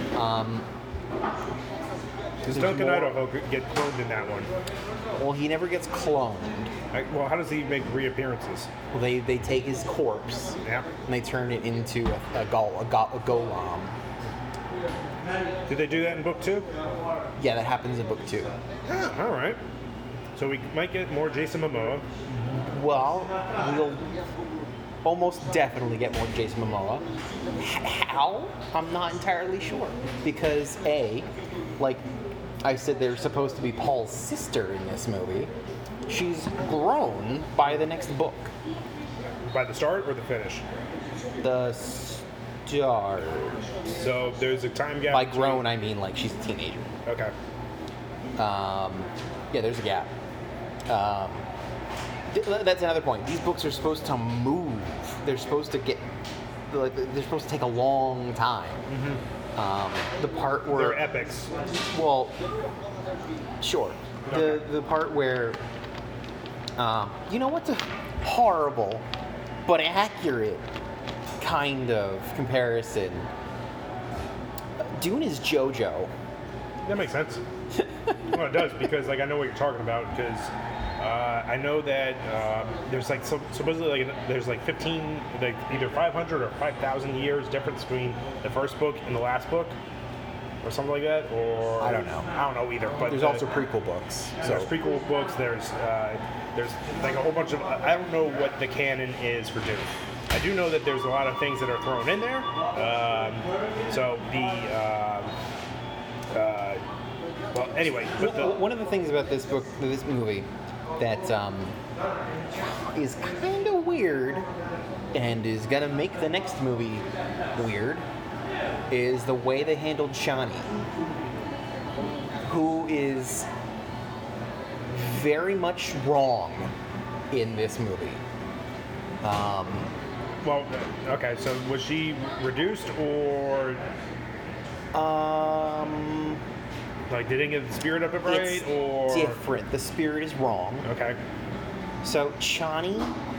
Does Duncan Idaho get cloned in that one? Well, he never gets cloned. Well, how does he make reappearances? Well, they take his corpse Yeah. and they turn it into a golem. Did they do that in book 2? Yeah, that happens in book 2. All right. So we might get more Jason Momoa. Well, we'll almost definitely get more Jason Momoa. How? I'm not entirely sure. Because like I said, there's supposed to be Paul's sister in this movie. She's grown by the next book. By the start or the finish? The start. So there's a time gap. By grown, I mean like she's a teenager. Okay. Yeah, there's a gap. That's another point. These books are supposed to move. They're supposed to they're supposed to take a long time. The part where They're epics. well, sure. The part where you know what's a horrible but accurate kind of comparison? Dune is JoJo. That makes sense. Well, it does because like I know what you're talking about because I know that there's like supposedly like there's like 15 like either 500 or 5,000 years difference between the first book and the last book or something like that. Or I don't know. I don't know either. But There's also prequel books. there's So prequel books. There's like a whole bunch of I don't know what the canon is for Dune. I do know that there's a lot of things that are thrown in there. So well, anyway, but one of the things about this book, this movie, that is kind of weird and is gonna make the next movie weird is the way they handled Shani, who is very much wrong in this movie. well, okay. So was she reduced or Like, they didn't get the spirit of it right, It's or different. The spirit is wrong. Okay. So Chani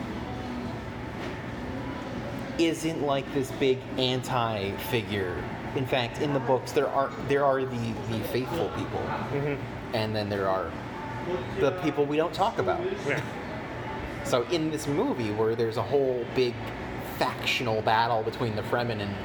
isn't like this big anti-figure. In fact, in the books, there are the faithful people, and then there are the people we don't talk about. Yeah. So in this movie, where there's a whole big factional battle between the Fremen and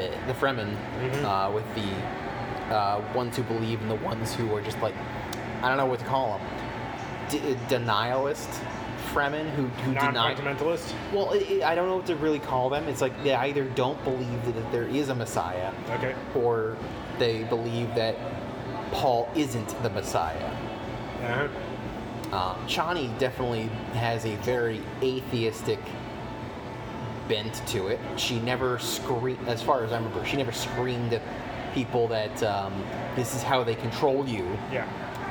with the ones who believe and the ones who are just like, I don't know what to call them, denialist Fremen who deny. Non-fundamentalist? Well, I don't know what to really call them. It's like they either don't believe that there is a Messiah, Okay. or they believe that Paul isn't the Messiah. Uh-huh. Chani definitely has a very atheistic bent to it. She never screamed, as far as I remember, she never screamed at people that this is how they control you. Yeah.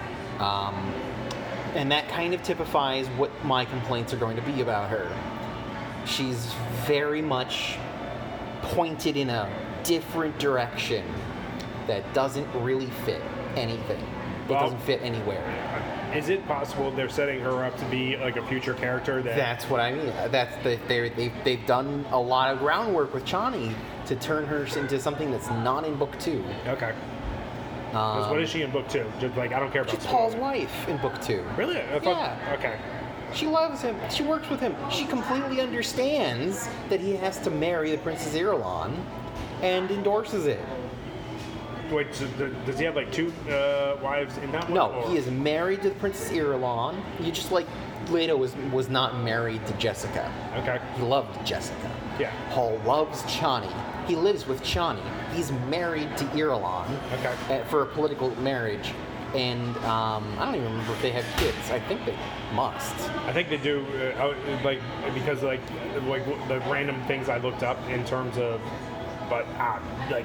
And that kind of typifies what my complaints are going to be about her. She's very much pointed in a different direction that doesn't really fit anything. It Well, doesn't fit anywhere. Is it possible they're setting her up to be like a future character that? That's what I mean. They've done a lot of groundwork with Chani to turn her into something that's not in book 2. Okay. 'Cause what is she in book 2? Just like, I don't care about. She's Paul's spoiling. wife in book 2. Really? I thought, Yeah. Okay. She loves him. She works with him. She completely understands that he has to marry the Princess Irulan and endorses it. Wait, so does he have like 2 wives in that one? No, or- he is married to the Princess Irulan. You just like Leto was not married to Jessica. Okay. He loved Jessica. Yeah. Paul loves Chani. He lives with Chani. He's married to Irulan Okay. for a political marriage. And I don't even remember if they have kids. I think they must. I think they do, like, because like the random things I looked up in terms of, but like,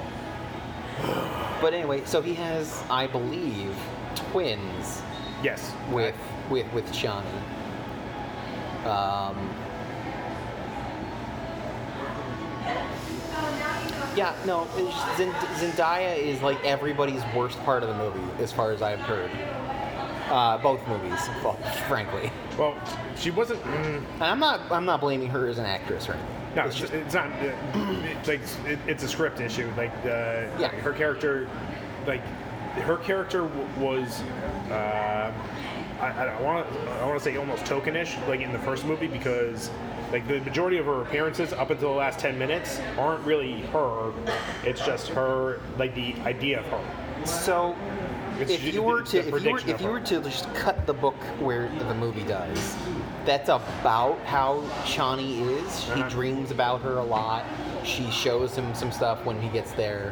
But anyway, so he has, I believe, twins yes. with Chani. Yeah, no, Zendaya is like everybody's worst part of the movie, as far as I've heard. Both movies, well, frankly. Well, she wasn't. And I'm not blaming her as an actress or anything. No, It's just, it's not. It's like it's a script issue. Like Yeah. her character, was. I want to say almost tokenish, like in the first movie, because like the majority of her appearances up until the last 10 minutes aren't really her. It's just her, like the idea of her. so It's if you were the prediction of her. to just cut the book where the movie does, that's about how Chani is. He Uh-huh. dreams about her a lot. She shows him some stuff when he gets there.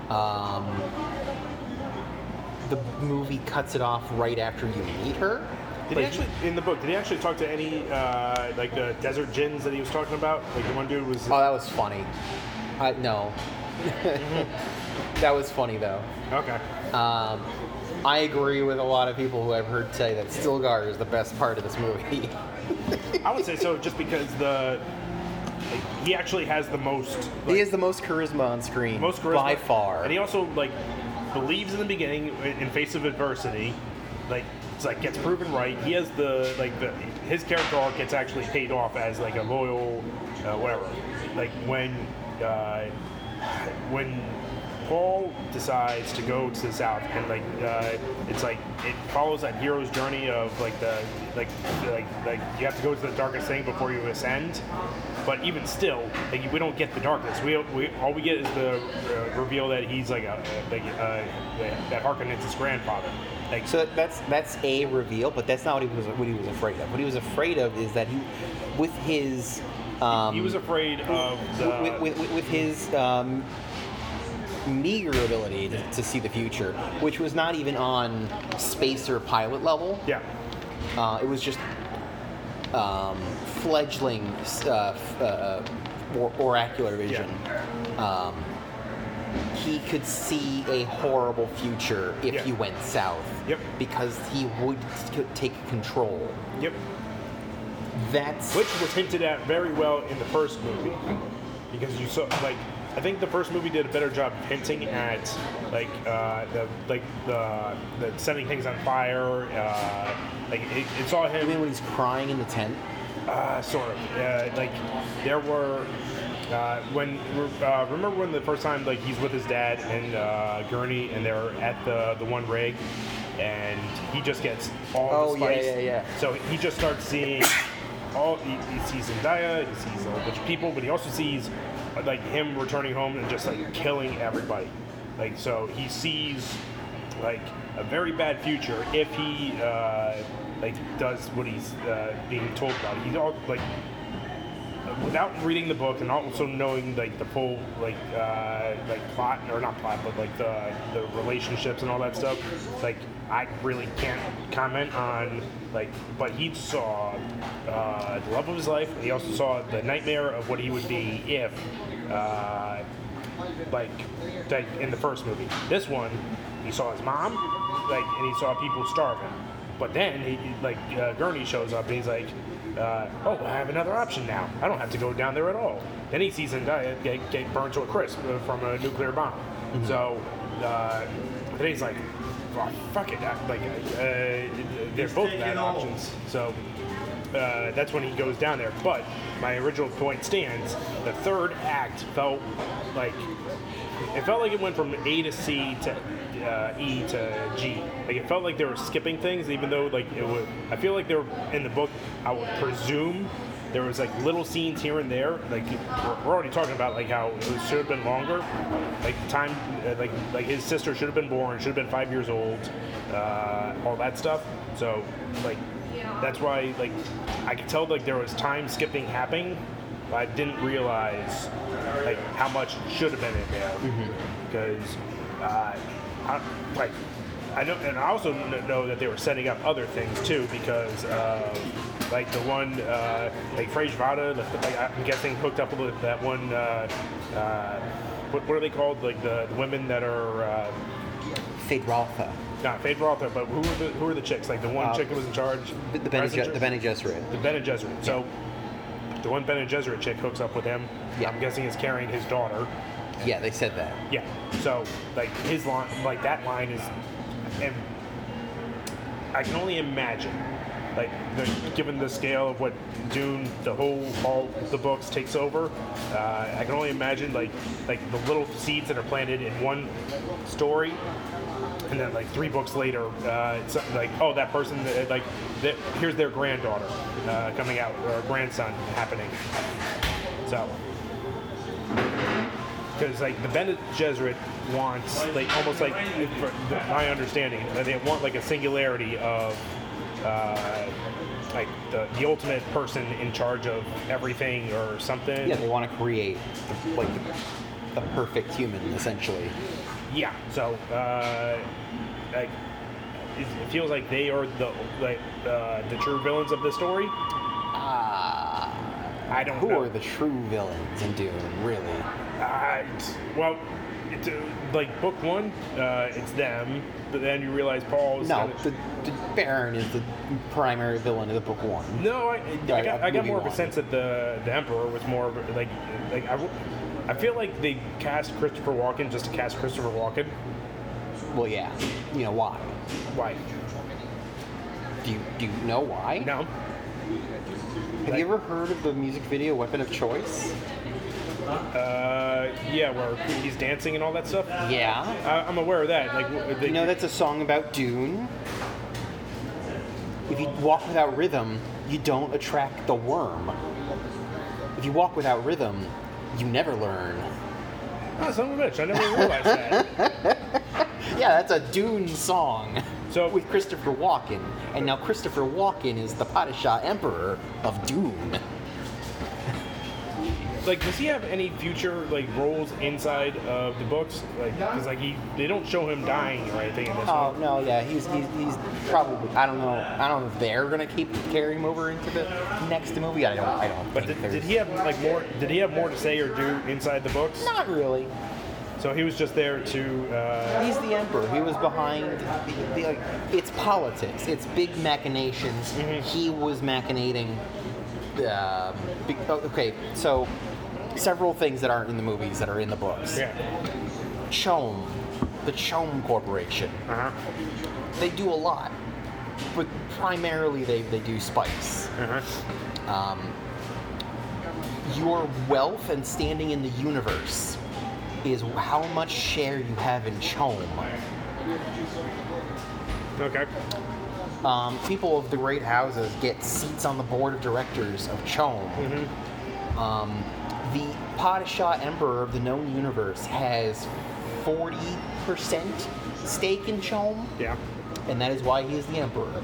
The movie cuts it off right after you meet her. Did but he actually, in the book, did he actually talk to any, like the desert jinns that he was talking about? Like the one dude was. Oh, that was funny. No. That was funny though. Okay. I agree with a lot of people who I've heard say that Stilgar is the best part of this movie. I would say so, just because he actually has the most. Like, He has the most charisma on screen, most charisma by far. and he also like believes in the beginning in face of adversity. Like it's like gets proven right. He has his character arc gets actually paid off as like a loyal, whatever. Like when Paul decides to go to the south, and it's like it follows that hero's journey of like you have to go to the darkest thing before you ascend. But even still, like we don't get the darkness. We all we get is the reveal that he's that Harkonnen's his grandfather. Like So that's a reveal, but that's not what he was afraid of. What he was afraid of is that he was afraid of the with his meager ability to see the future, which was not even on spacer pilot level. yeah. It was just fledgling oracular vision. He could see a horrible future if Yeah. he went south. Yep. Because he would take control. Yep. That's Which was hinted at very well in the first movie, because you saw like I think the first movie did a better job of hinting at like the setting things on fire. Like it saw You mean him when he's crying in the tent? sort of like there were. Remember when the first time like he's with his dad and Gurney and they're at the one rig and he just gets all the spice. Yeah. So he just starts seeing he sees Zendaya, he sees a whole bunch of people, but he also sees like him returning home and just like killing everybody. Like so he sees like a very bad future if he like does what he's being told about. He's all like without reading the book and also knowing like the full like plot or not plot but like the relationships and all that stuff, like I really can't comment on like, but he saw the love of his life. He also saw the nightmare of what he would be if like in the first movie. This one he saw his mom like and he saw people starving, but then he like Gurney shows up and he's like oh, I have another option now. I don't have to go down there at all. Then he sees Zendaya get burned to a crisp from a nuclear bomb. Mm-hmm. So then he's like, oh, fuck it. They're both bad options. So that's when he goes down there. But my original point stands. The third act felt like it went from A to C to E to G. Like it felt like they were skipping things, even though like it would. I feel like they were in the book. I would presume there was like little scenes here and there. Like we're already talking about like how it should have been longer. Like the time, like his sister should have been born, should have been 5 years old, all that stuff. So like that's why like I could tell like there was time skipping happening. But I didn't realize like how much should have been in there because. I know, and I also know that they were setting up other things too because, like the one, like Frege Vada, like I'm guessing hooked up with that one. What are they called? Like the women that are Feyd-Rautha. Not Feyd-Rautha, but who are the chicks? Like the one chick that was in charge. The Bene Gesserit. The Bene Gesserit. So the one Bene Gesserit chick hooks up with him. Yeah. I'm guessing is carrying his daughter. Yeah, they said that. Yeah. So, like, his line, like, that line is, and I can only imagine, like, given the scale of what Dune, all the books takes over, I can only imagine, like the little seeds that are planted in one story, and then, like, 3 books later, it's like, oh, that person, like, here's their granddaughter coming out, or grandson happening. So. Because like the Bene Gesserit wants like almost like my understanding they want like a singularity of like the ultimate person in charge of everything or something. Yeah, they want to create like the perfect human essentially. Yeah. So like it feels like they are the true villains of the story. I don't know. Who are the true villains in Dune, really? Well, it's like book 1, it's them, but then you realize Paul's. No, the Baron is the primary villain of the book 1. No, I got more of a sense that the Emperor was more of a, like I feel like they cast Christopher Walken just to cast Christopher Walken. Well, yeah. You know why? Why? Do you know why? No. Have you ever heard of the music video Weapon of Choice? Yeah, where he's dancing and all that stuff. Yeah. I'm aware of that. Like, you know, that's a song about Dune. If you walk without rhythm, you don't attract the worm. If you walk without rhythm, you never learn. Oh, son of a bitch! I never realized that. Yeah, that's a Dune song. So with Christopher Walken, and now Christopher Walken is the Padishah Emperor of Dune. Like, does he have any future like roles inside of the books? Like, because like they don't show him dying or anything in this one. Oh no, yeah, he's probably I don't know if they're gonna keep carrying him over into the next movie. I don't. But did he have like more? Did he have more to say or do inside the books? Not really. So he was just there to. He's the emperor. He was behind. Like, it's politics. It's big machinations. Mm-hmm. He was machinating. Okay, so several things that aren't in the movies that are in the books. Yeah. CHOAM, the CHOAM Corporation. Uh-huh. They do a lot, but primarily they do spice. Uh-huh. Your wealth and standing in the universe is how much share you have in CHOAM. Okay. People of the great houses get seats on the board of directors of CHOAM. The Padishah Emperor of the known universe has 40% stake in CHOAM, Yeah. and that is why he is the emperor.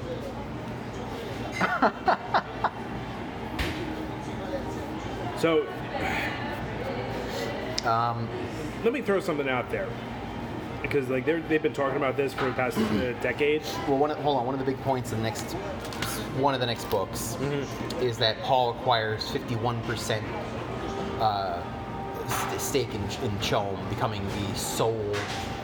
So, let me throw something out there, because like they've been talking about this for the past decade. Well, one of the big points in one of the next books is that Paul acquires 51% stake in CHOAM, becoming the sole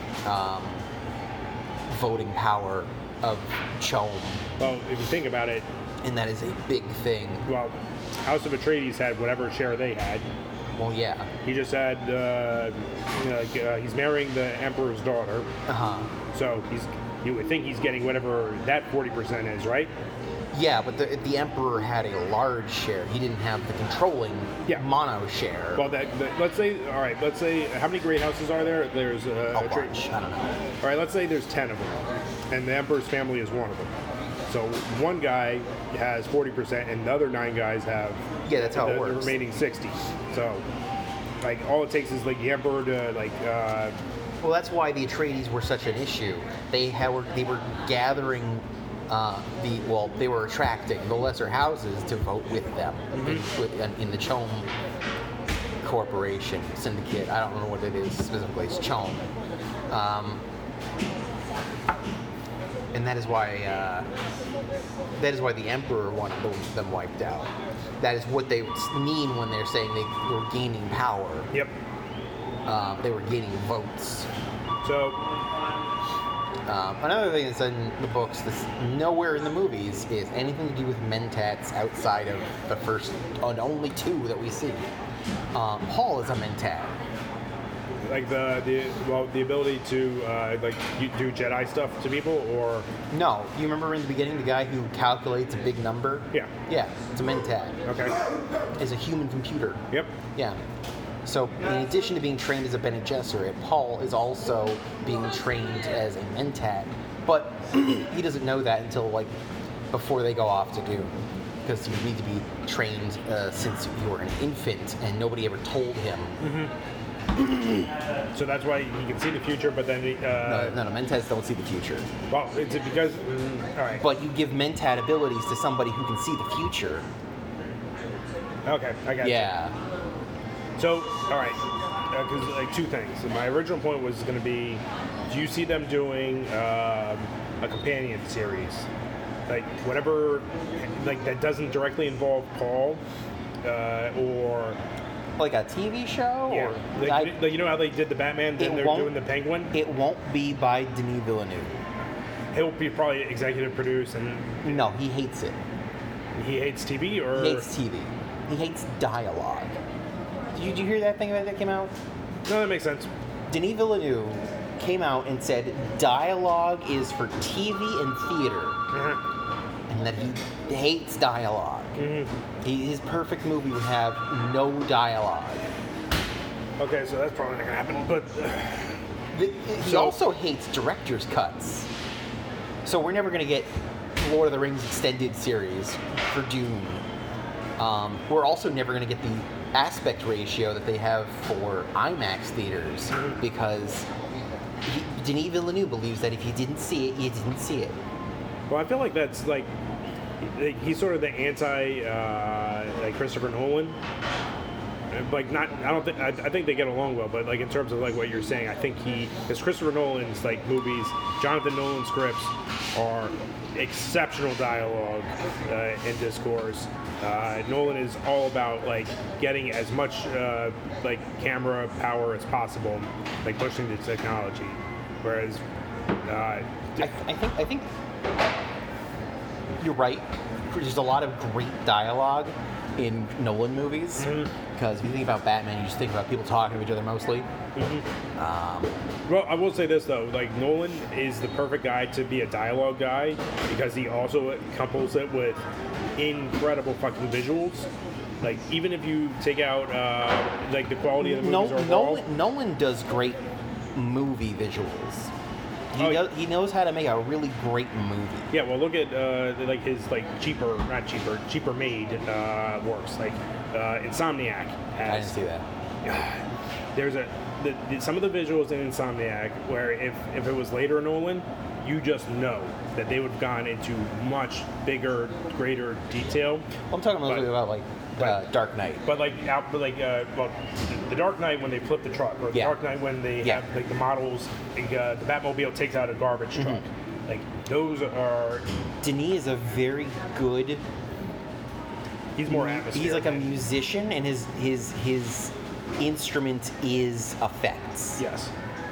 voting power of CHOAM, Well, if you think about it, and that is a big thing. well, House of Atreides had whatever share they had. Well, yeah. He just had, he's marrying the Emperor's daughter, so you would think he's getting whatever that 40% is, right? Yeah, but the Emperor had a large share. He didn't have the controlling mono share. Well, let's say how many great houses are there? There's a bunch. I don't know. All right, let's say there's 10 of them, and the Emperor's family is one of them. So one guy has 40%, and the other 9 guys have that's how it works. The remaining 60. So, like, all it takes is like the Emperor to like. Well, that's why the Atreides were such an issue. They were gathering. They were attracting the lesser houses to vote with them in the CHOAM Corporation syndicate. I don't know what it is specifically. It's CHOAM, and that is why the Emperor wanted them wiped out. That is what they mean when they're saying they were gaining power. Yep. They were gaining votes. So. Another thing that's in the books that's nowhere in the movies is anything to do with mentats outside of the first and only 2 that we see. Paul is a mentat. Like the ability to you do Jedi stuff to people, or No, you remember in the beginning the guy who calculates a big number? Yeah. Yeah, it's a mentat. Okay. It's a human computer. Yep. Yeah. So, in addition to being trained as a Bene Gesserit, Paul is also being trained as a mentat, but he doesn't know that until before they go off to do, because you need to be trained since you were an infant, and nobody ever told him. So that's why he can see the future, but then No, mentats don't see the future. well, it's because all right. But you give mentat abilities to somebody who can see the future. Okay, I got you. Yeah. So, all right, because 2 things. My original point was going to be, do you see them doing a companion series, like whatever, like that doesn't directly involve Paul, or Like a TV show? yeah, Or you know how they did the Batman, then they're doing the Penguin. It won't be by Denis Villeneuve. He'll be probably executive produced, and No, he hates it. he hates TV, or He hates TV. He hates dialogue. Did you hear that thing that came out? no, that makes sense. Denis Villeneuve came out and said dialogue is for TV and theater, and that he hates dialogue. His perfect movie would have no dialogue. Okay, so that's probably not gonna happen, but He also hates director's cuts. So we're never going to get Lord of the Rings extended series for Dune. We're also never going to get the aspect ratio that they have for IMAX theaters, because Denis Villeneuve believes that if you didn't see it, you didn't see it. well, I feel like that's like he's sort of the anti like Christopher Nolan. Like not, I don't think I think they get along well, but like in terms of like what you're saying, I think because Christopher Nolan's like movies, Jonathan Nolan scripts are exceptional dialogue and discourse. Nolan is all about like getting as much like camera power as possible, like pushing the technology. Whereas I think you're right. There's a lot of great dialogue in Nolan movies, because if you think about Batman, you just think about people talking to each other mostly. Well, I will say this though, like Nolan is the perfect guy to be a dialogue guy because he also couples it with incredible fucking visuals. Like even if you take out like the quality of the movies overall, Nolan does great movie visuals. He knows how to make a really great movie. Yeah, well, look at like his like cheaper made works. Like Insomniac has. I didn't see that. There's some of the visuals in Insomniac where if it was later in Nolan, you just know that they would have gone into much bigger, greater detail. Well, I'm talking mostly about like Dark Knight. But the Dark Knight when they flip the truck, or the Dark Knight when they have like the models, the Batmobile takes out a garbage truck. Like those are. Denis is a very good. He's more atmosphere. He's like a musician, and his instrument is effects. Yes.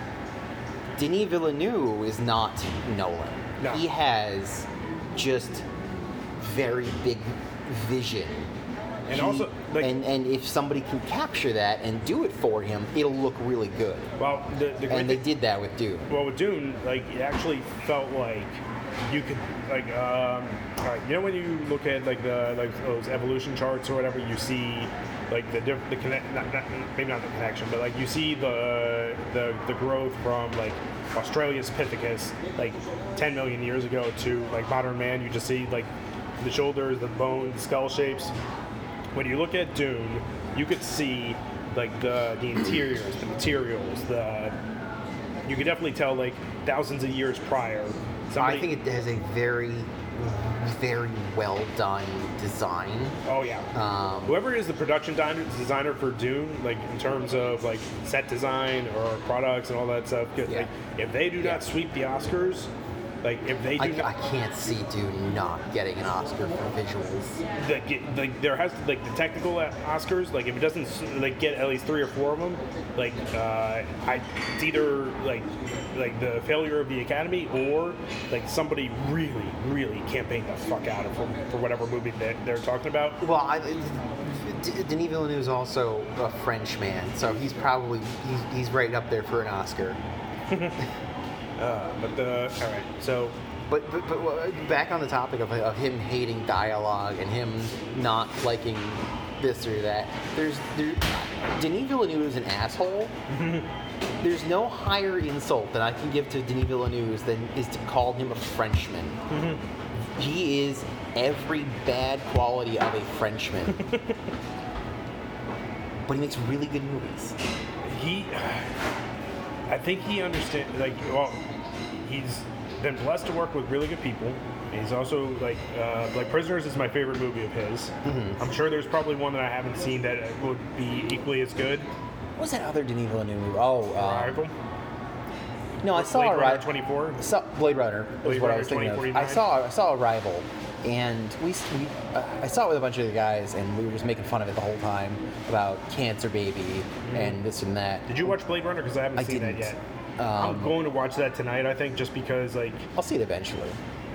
Denis Villeneuve is not Nolan. No. He has just very big vision. And also, like, and if somebody can capture that and do it for him, it'll look really good. Well, and they did that with Dune. Well, with Dune, like it actually felt like you could like, all right, you know when you look at like those evolution charts or whatever, you see like the connect, maybe not the connection, but like you see the growth from like Australia's Pithecus like 10 million years ago to like modern man. You just see like the shoulders, the bones, the skull shapes. When you look at Dune, you could see like the interiors, the materials, you could definitely tell like thousands of years prior. I think it has a very, very well done design. Oh yeah. Whoever is the production designer for Dune, like in terms of like set design or products and all that stuff, like, if they do not sweep the Oscars. Like if they do I can't see Dune not getting an Oscar for visuals. Like there has to, like the technical Oscars. Like if it doesn't like get at least 3 or 4 of them, like it's either like the failure of the Academy or like somebody really campaigned the fuck out of for whatever movie they're talking about. Well, Denis Villeneuve is also a French man, so he's probably he's right up there for an Oscar. All right, so. But back on the topic of him hating dialogue and him not liking this or that, Denis Villeneuve is an asshole. There's no higher insult that I can give to Denis Villeneuve than is to call him a Frenchman. He is every bad quality of a Frenchman. But he makes really good movies. I think he understands, like, well, he's been blessed to work with really good people. He's also, like Prisoners is my favorite movie of his. I'm sure there's probably one that I haven't seen that would be equally as good. What was that other Denis Villeneuve movie? Arrival? No, I saw Arrival. 24? Blade Runner is what I was thinking of. I saw Arrival, and I saw it with a bunch of the guys, and we were just making fun of it the whole time about Cancer Baby and this and that. Did you watch Blade Runner? Because I haven't seen that yet. I'm going to watch that tonight, I think, just because, like... I'll see it eventually.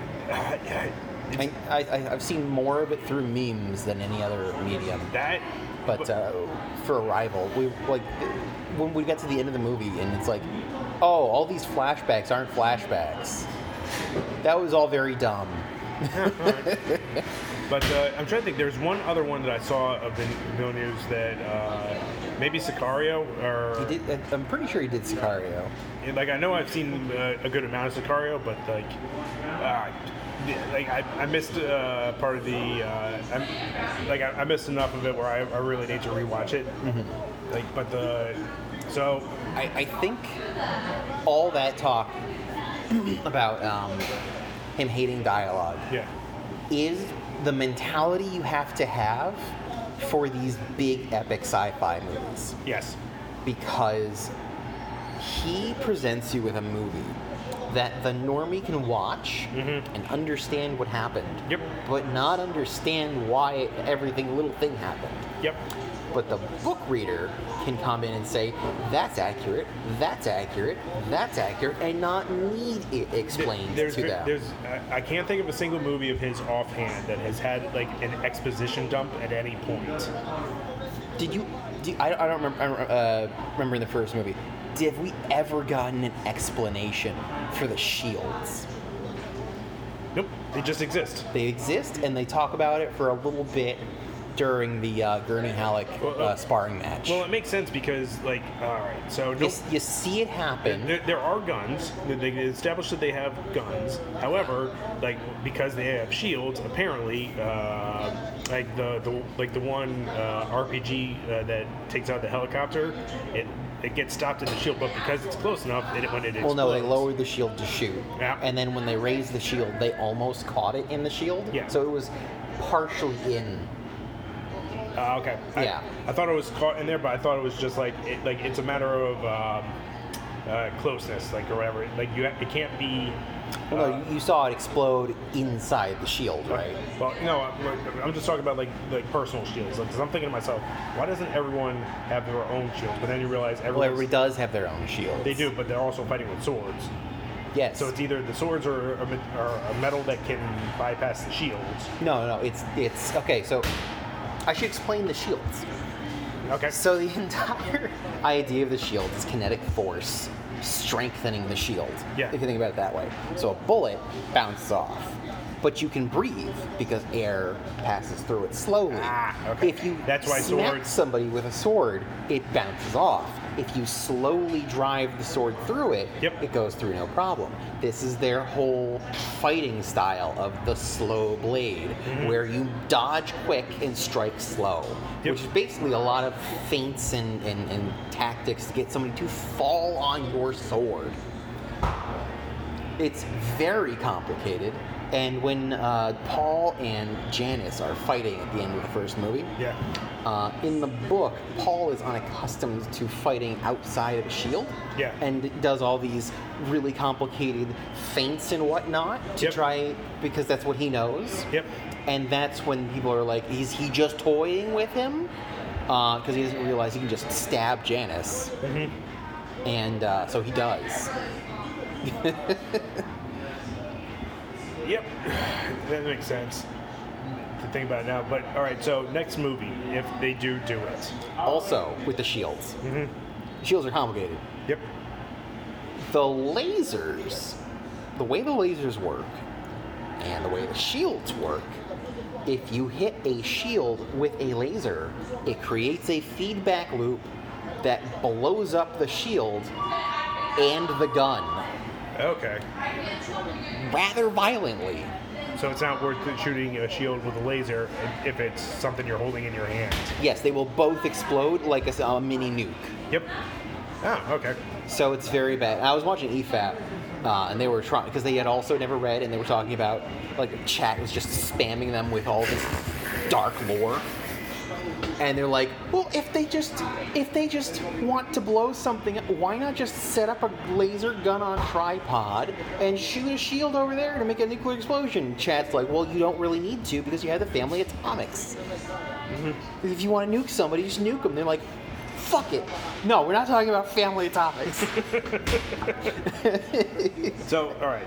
I've seen more of it through memes than any other medium. But for Arrival, when we got to the end of the movie, and it's like, oh, all these flashbacks aren't flashbacks. That was all very dumb. But I'm trying to think. There's one other one that I saw of Villeneuve's that maybe Sicario or he did. I'm pretty sure he did Sicario. Like I know I've seen a good amount of Sicario, but I missed part of the. I missed enough of it where I really need to rewatch it. So I think all that talk about him hating dialogue is the mentality you have to have for these big epic sci-fi movies. Yes. Because he presents you with a movie that the normie can watch and understand what happened, but not understand why little thing happened. Yep. But the book reader can come in and say, that's accurate, that's accurate, that's accurate, and not need it explained to them. I can't think of a single movie of his offhand that has had like an exposition dump at any point. Did you I don't remember in the first movie. Have we ever gotten an explanation for the shields? Nope, they just exist. They exist, and they talk about it for a little bit during the Gurney Halleck sparring match. Well, it makes sense because, like, all right, so you see it happen. There are guns. They established that they have guns. However, like because they have shields, apparently, like the one RPG that takes out the helicopter, it gets stopped in the shield, but because it's close enough, when it explodes. Well, no, they lowered the shield to shoot, Yeah. and then when they raised the shield, they almost caught it in the shield. Yeah. So it was partially in. Okay. Yeah. I thought it was caught in there, but I thought it was just like it's a matter of closeness, like or whatever. Like it can't be. Well, no, you saw it explode inside the shield, right? Well, no, I'm just talking about like personal shields. Because I'm thinking to myself, why doesn't everyone have their own shields? But then you realize Well, everybody does have their own shields. They do, but they're also fighting with swords. Yes. So it's either the swords or a metal that can bypass the shields. No, it's okay. So I should explain the shields. Okay. So the entire idea of the shield is kinetic force strengthening the shield. Yeah. If you think about it that way. So a bullet bounces off, but you can breathe because air passes through it slowly. Okay. If you That's why smack swords. somebody with a sword, it bounces off. If you slowly drive the sword through it, Yep. it goes through no problem. This is their whole fighting style of the slow blade, where you dodge quick and strike slow, Yep. which is basically a lot of feints and tactics to get somebody to fall on your sword. It's very complicated, and when Paul and Janice are fighting at the end of the first movie, Yeah. in the book, Paul is unaccustomed to fighting outside of a shield. Yeah. And does all these really complicated feints and whatnot to Yep. try, because that's what he knows. Yep. And that's when people are like, is he just toying with him? Because he doesn't realize he can just stab Janice. Mm-hmm. And so he does. Yep. That makes sense to think about it now. But all right, so next movie, if they do it. Also, with the shields. Mm-hmm. Shields are complicated. Yep. The lasers, the way the lasers work, and the way the shields work, if you hit a shield with a laser, it creates a feedback loop that blows up the shield and the gun Okay. rather violently. So it's not worth shooting a shield with a laser if it's something you're holding in your hand. Yes, they will both explode like a mini nuke. Yep. Oh, okay. So it's very bad. I was watching EFAP, and they were trying, because they had also never read, and they were talking about, like, chat was just spamming them with all this dark lore. And they're like, well, if they just want to blow something up, why not just set up a laser gun on a tripod and shoot a shield over there to make a nuclear explosion? Chat's like, well, you don't really need to because you have the family atomics. Mm-hmm. If you want to nuke somebody, just nuke them. They're like, fuck it. No, we're not talking about family atomics. So, all right.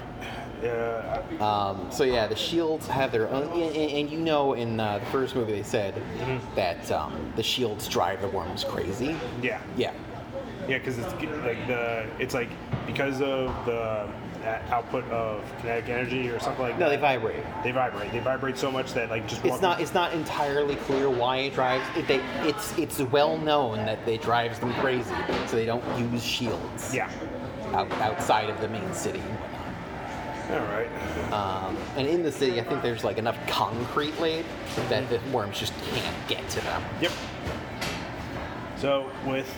So yeah, the shields have their own, and you know, in the first movie they said that the shields drive the worms crazy. Yeah. Yeah. Yeah, because it's like because of the output of kinetic energy or something like No, that. they vibrate. They vibrate. They vibrate so much that like just It's not entirely clear why it drives. It's well known that it drives them crazy, so they don't use shields. Yeah. Outside of the main city. All right. And in the city, I think there's like enough concrete laid that the worms just can't get to them. Yep. So with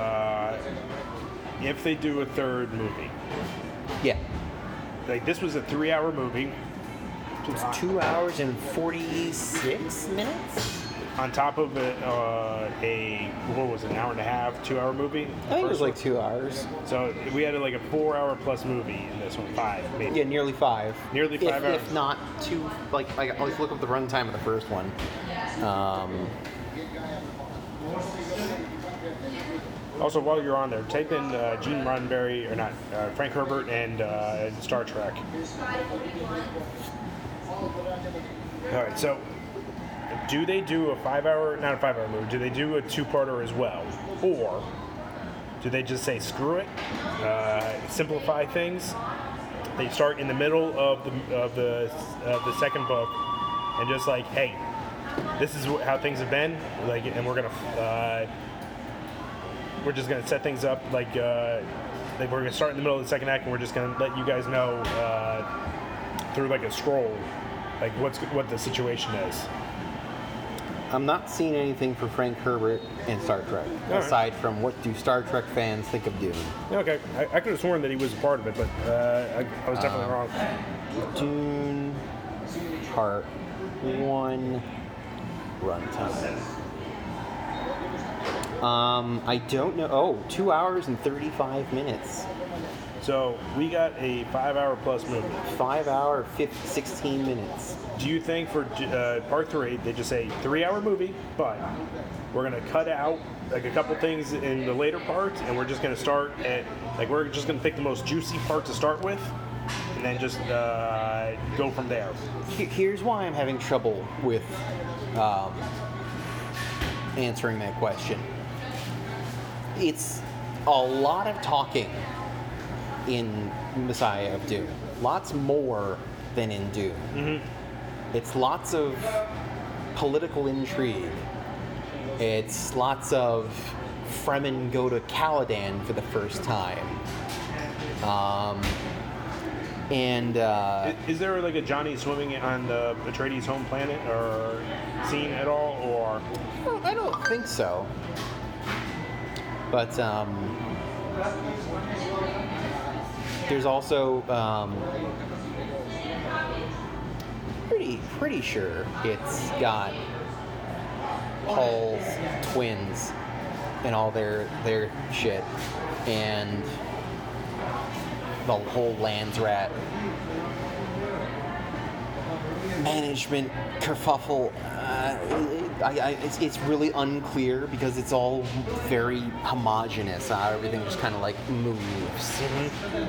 if they do a third movie, Yeah. like this was a 3-hour movie. It's 2 hours and 46 minutes? On top of what was it, an hour and a half, 2-hour movie? I think it was like 2 hours. So we had like a 4-hour plus movie in this one, 5 maybe. Yeah, nearly 5. Nearly 5 hours. If not 2, like let's look up the runtime of the first one. Also, while you're on there, type in Gene Roddenberry, or not, Frank Herbert and Star Trek. All right, so do they do a 5-hour, not a 5-hour movie, do they do a 2-parter as well? Or do they just say, screw it, simplify things? They start in the middle of the second book and just like, hey, this is how things have been, like, and we're just gonna set things up like we're gonna start in the middle of the second act, and we're just gonna let you guys know through like a scroll, like what the situation is. I'm not seeing anything for Frank Herbert and Star Trek, All aside from what do Star Trek fans think of Dune. Okay, I could have sworn that he was a part of it, but I was definitely wrong. Dune Part 1 runtime. I don't know. Oh, 2 hours and 35 minutes. So we got a 5-hour plus movie. 5 hour, 16 minutes. Do you think for part 3 they just say 3-hour movie, but we're gonna cut out like a couple things in the later parts, and we're just gonna start at like we're just gonna pick the most juicy part to start with, and then just go from there. Here's why I'm having trouble with answering that question. It's a lot of talking in Messiah of Doom. Lots more than in Doom. Mm-hmm. It's lots of political intrigue. It's lots of Fremen go to Caladan for the first time. Is there like a Johnny swimming on the Atreides home planet or scene at all, or? I don't think so. But there's also pretty sure it's got Paul's twins and all their shit, and the whole Landsrat management kerfuffle. It's really unclear because it's all very homogenous. Everything just kind of like moves. Mm-hmm.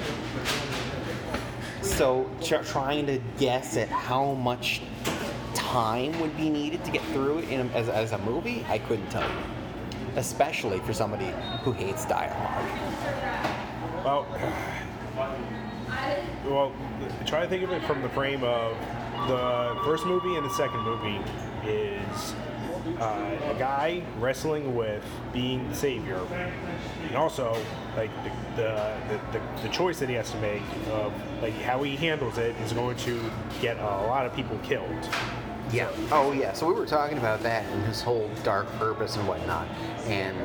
So trying to guess at how much time would be needed to get through it as a movie, I couldn't tell you. Especially for somebody who hates dialogue. Well, try to think of it from the frame of the first movie and the second movie is a guy wrestling with being the savior, and also like the choice that he has to make of like how he handles it is going to get a lot of people killed. Yeah. Oh yeah. So we were talking about that and his whole dark purpose and whatnot, and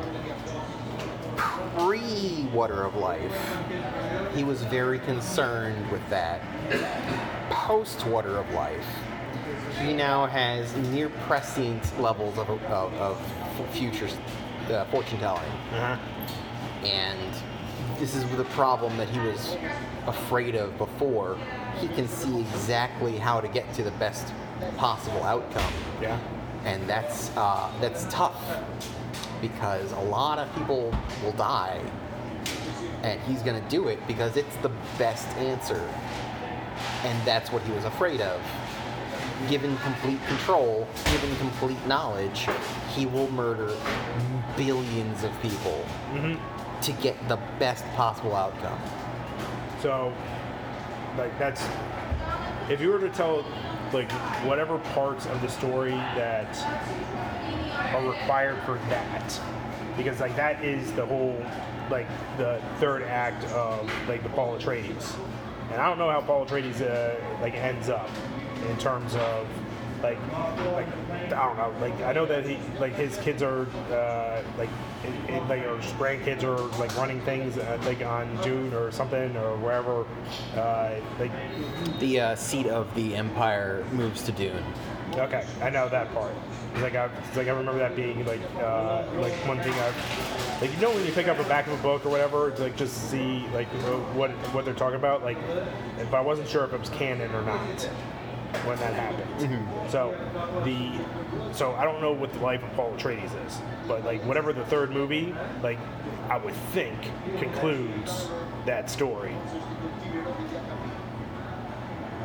pre-Water of Life, he was very concerned with that. Post-Water of Life, he now has near prescient levels of future fortune telling. Uh-huh. And this is the problem that he was afraid of before. He can see exactly how to get to the best possible outcome. Yeah. And that's tough because a lot of people will die, and he's going to do it because it's the best answer. And that's what he was afraid of. Given complete control, given complete knowledge, he will murder billions of people to get the best possible outcome. So, like, that's... If you were to tell, like, whatever parts of the story that are required for that, because, like, that is the whole, like, the third act of, like, the Paul Atreides. And I don't know how Paul Atreides like ends up in terms of like I don't know, like I know that he like his kids are like or his grandkids are like running things like on Dune or something or wherever like the seat of the Empire moves to Dune. Okay, I know that part. It's like I remember that being like one thing like you know when you pick up a back of a book or whatever, it's like just to see like what they're talking about. Like, but I wasn't sure if it was canon or not when that happened. Mm-hmm. So I don't know what the life of Paul Atreides is, but like whatever the third movie, like I would think concludes that story.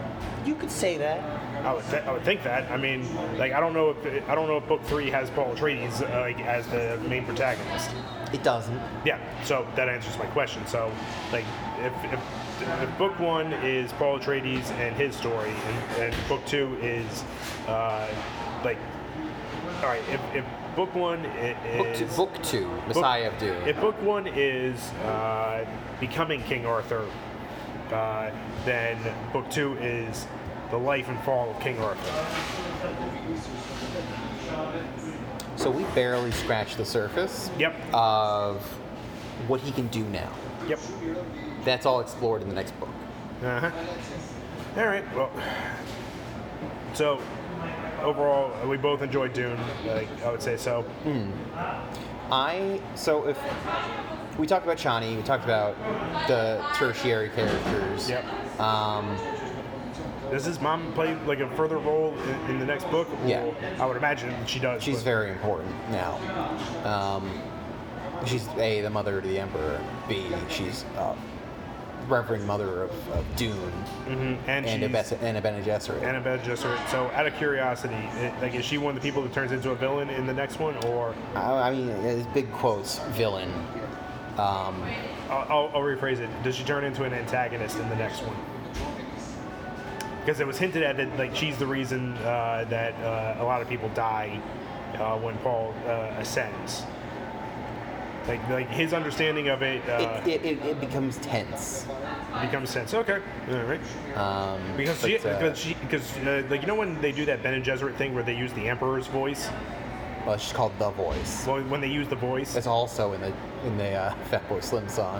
You could say that. I would think that. I mean, like I don't know if book 3 has Paul Atreides like as the main protagonist. It doesn't. Yeah, so that answers my question. So, like, if book 1 is Paul Atreides and his story, and book 2 is like, all right, if book 1 is Book two, Messiah of Dune. if book 1 is becoming King Arthur, then book 2 is the life and fall of King Arthur. So we barely scratched the surface Yep. of what he can do now. Yep. That's all explored in the next book. Uh-huh. All right. Well, so overall, we both enjoyed Dune. I would say so. So if we talked about Chani, we talked about the tertiary characters. Yep. Um, Does his mom play like a further role in the next book? Or Yeah. I would imagine she does. she's but- very important now. She's A, the mother to the Emperor. B, she's Reverend Mother of Dune and and a she's Bene Gesserit. Anna Bene Gesserit. So, out of curiosity, like, is she one of the people that turns into a villain in the next one, or I mean, it's big quotes, villain. I'll rephrase it. Does she turn into an antagonist in the next one? Because it was hinted at that like she's the reason that a lot of people die when Paul ascends. Like his understanding of it, It becomes tense. becomes sense. Okay, all right. Because like you know when they do that Ben and Gesserit thing where they use the Emperor's voice. Well, it's just called The Voice. Well, when they use the voice, That's also in the Fatboy Slim song.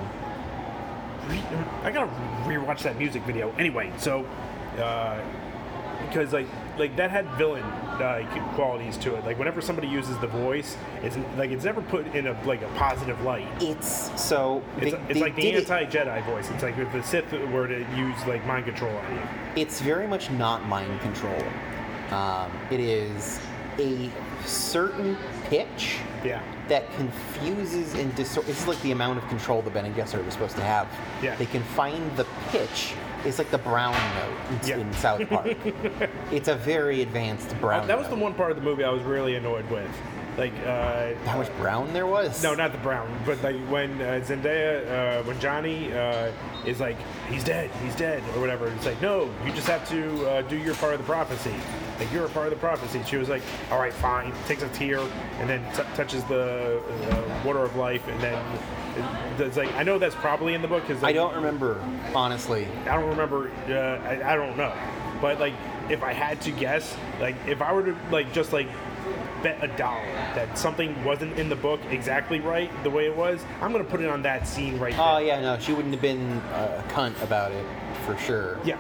I gotta rewatch that music video. Anyway, so because like that had villain qualities to it. Like whenever somebody uses the voice, it's never put in a positive light. It's so It's they like the did it- anti-Jedi voice. It's like if the Sith were to use like mind control on you. It's very much not mind control. It is a certain pitch Yeah. that confuses and it's like the amount of control the Bene Gesserit was supposed to have. Yeah. They can find the pitch. It's like the brown note Yeah. in South Park. It's a very advanced brown That was the note. one part of the movie I was really annoyed with. Like, How much brown there was? no, not the brown, but like when Zendaya, when Johnny is like, he's dead, or whatever. It's like, no, you just have to do your part of the prophecy. Like, you're a part of the prophecy. She was like, all right, fine. Takes a tear and then touches the water of life, and then it's like, I know that's probably in the book because I don't remember, honestly. I don't remember. I don't know. But like, if I had to guess, like, if I were to just bet $1 that something wasn't in the book exactly right the way it was, I'm gonna put it on that scene right Oh, there. yeah, no, she wouldn't have been a cunt about it, for sure. Yeah.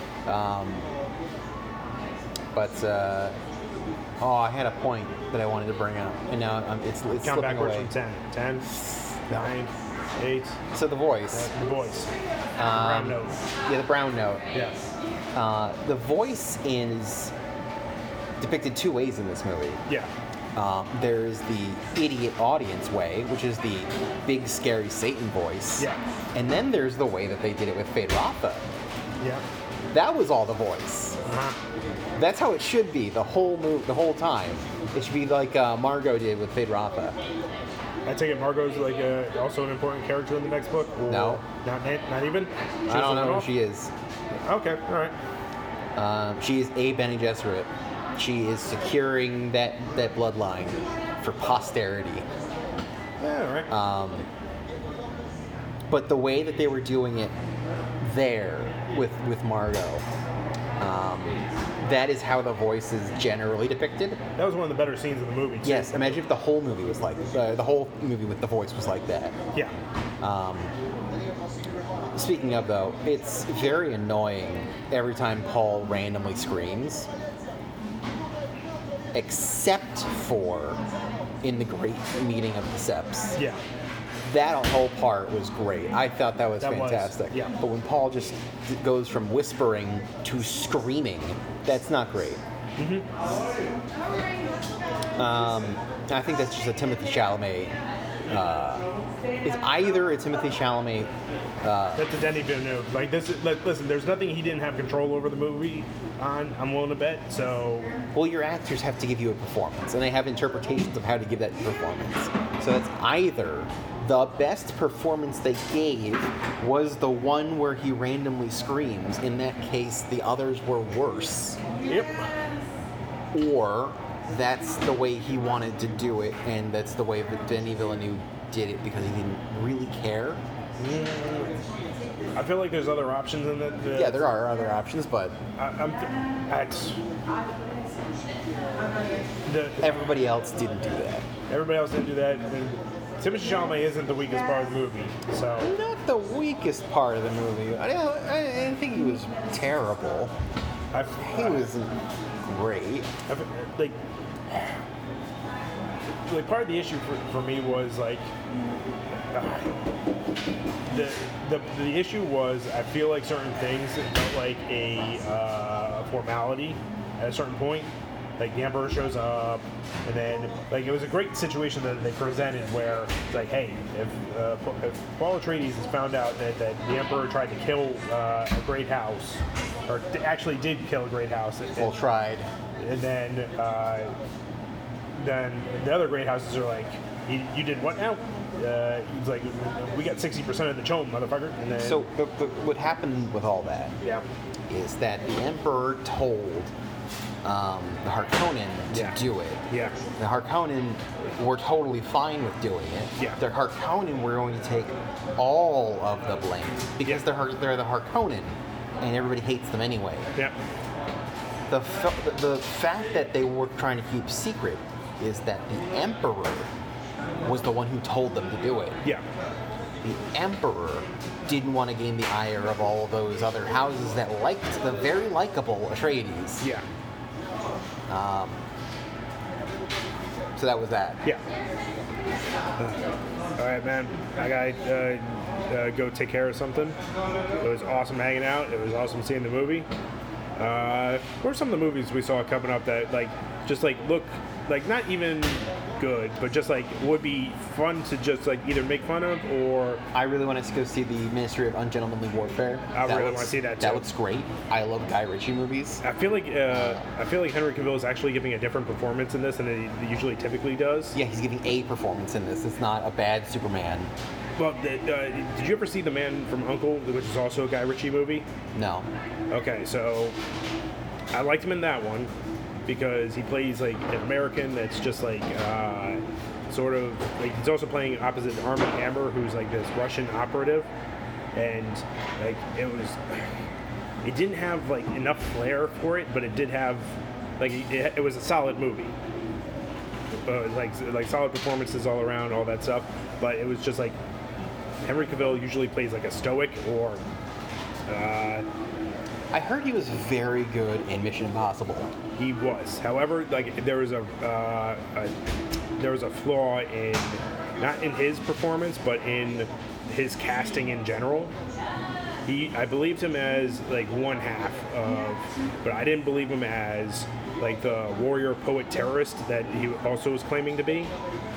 But, I had a point that I wanted to bring up, and now it's Count slipping backwards away. from 10. 10, 9, 8. So The Voice. The voice. Brown note. Yeah, the brown note. Yeah. The voice is depicted two ways in this movie. Yeah. There's the idiot audience way, which is the big scary Satan voice. Yeah. And then there's the way that they did it with Fade Rafa. Yeah. That was all the voice. Uh-huh. That's how it should be the whole time. It should be like Margot did with Fade Rafa. I take it Margot's also an important character in the next book. Or No. Not even. She I don't was know who one-off? she is. Okay. All right. She is a Bene Gesserit. She is securing that bloodline for posterity. Yeah. All right. But the way that they were doing it there with Margot, that is how the voice is generally depicted. That was one of the better scenes of the movie. Too. Yes, imagine if the whole movie was like the whole movie with the voice was like that. Yeah. Speaking of though, it's very annoying every time Paul randomly screams, except for in the Great Meeting of the Septs. Yeah. That whole part was great. I thought that was That was, fantastic. yeah. But when Paul just goes from whispering to screaming, that's not great. I think that's just a Timothée Chalamet It's either Timothy Chalamet. That's a Denis Villeneuve. Like this, listen. There's nothing he didn't have control over the movie on. I'm willing to bet. So Well, your actors have to give you a performance, and they have interpretations of how to give that performance. So that's either the best performance they gave was the one where he randomly screams. In that case, the others were worse. yep. Or that's the way he wanted to do it, and that's the way that Denis Villeneuve did it because he didn't really care. I feel like there's other options in that. Yeah, there are other options, but That's everybody else didn't do that. everybody else didn't do that. And Timothée Chalamet isn't the weakest part of the movie. So Not the weakest part of the movie. I didn't think he was terrible. He wasn't great. like part of the issue for me was like the issue was I feel like certain things felt like a formality at a certain point. Like the Emperor shows up, and then like it was a great situation that they presented where it's like, hey, if Paul Atreides has found out that the Emperor tried to kill a great house, or actually did kill a great house, Well, tried. and then the other great houses are like, you did what now? He's like, we got 60% of the chome, motherfucker. And then, So what happened with all that yeah, is that the Emperor told the Harkonnen to Yeah. do it. yeah, The Harkonnen were totally fine with doing it. Yeah. The Harkonnen were going to take all of the blame because Yeah. they're the Harkonnen, and everybody hates them anyway. yeah, The fact that they were trying to keep secret is that the Emperor was the one who told them to do it. yeah, The Emperor didn't want to gain the ire of all of those other houses that liked the very likable Atreides. yeah, So that was that. yeah. All right, man. I gotta go take care of something. It was awesome hanging out. It was awesome seeing the movie. What are some of the movies we saw coming up that just look like not even good, but just like would be fun to just like either make fun of or I really wanted to go see the Ministry of Ungentlemanly Warfare. I really wanna see that, That too. looks great. I love Guy Ritchie movies. I feel like Henry Cavill is actually giving a different performance in this than he usually typically does. Yeah, he's giving a performance in this. It's not a bad Superman. Well, did you ever see The Man from U.N.C.L.E., which is also a Guy Ritchie movie? No. Okay, so I liked him in that one because he plays like an American that's just like sort of like he's also playing opposite Armie Hammer, who's like this Russian operative, and like it didn't have like enough flair for it, but it did have like it was a solid movie. Like solid performances all around, all that stuff, but it was just like Henry Cavill usually plays like a stoic or I heard he was very good in Mission Impossible. he was. However, like there was a flaw in not in his performance, but in his casting in general. I believed him as like one half of, but I didn't believe him as like the warrior poet terrorist that he also was claiming to be.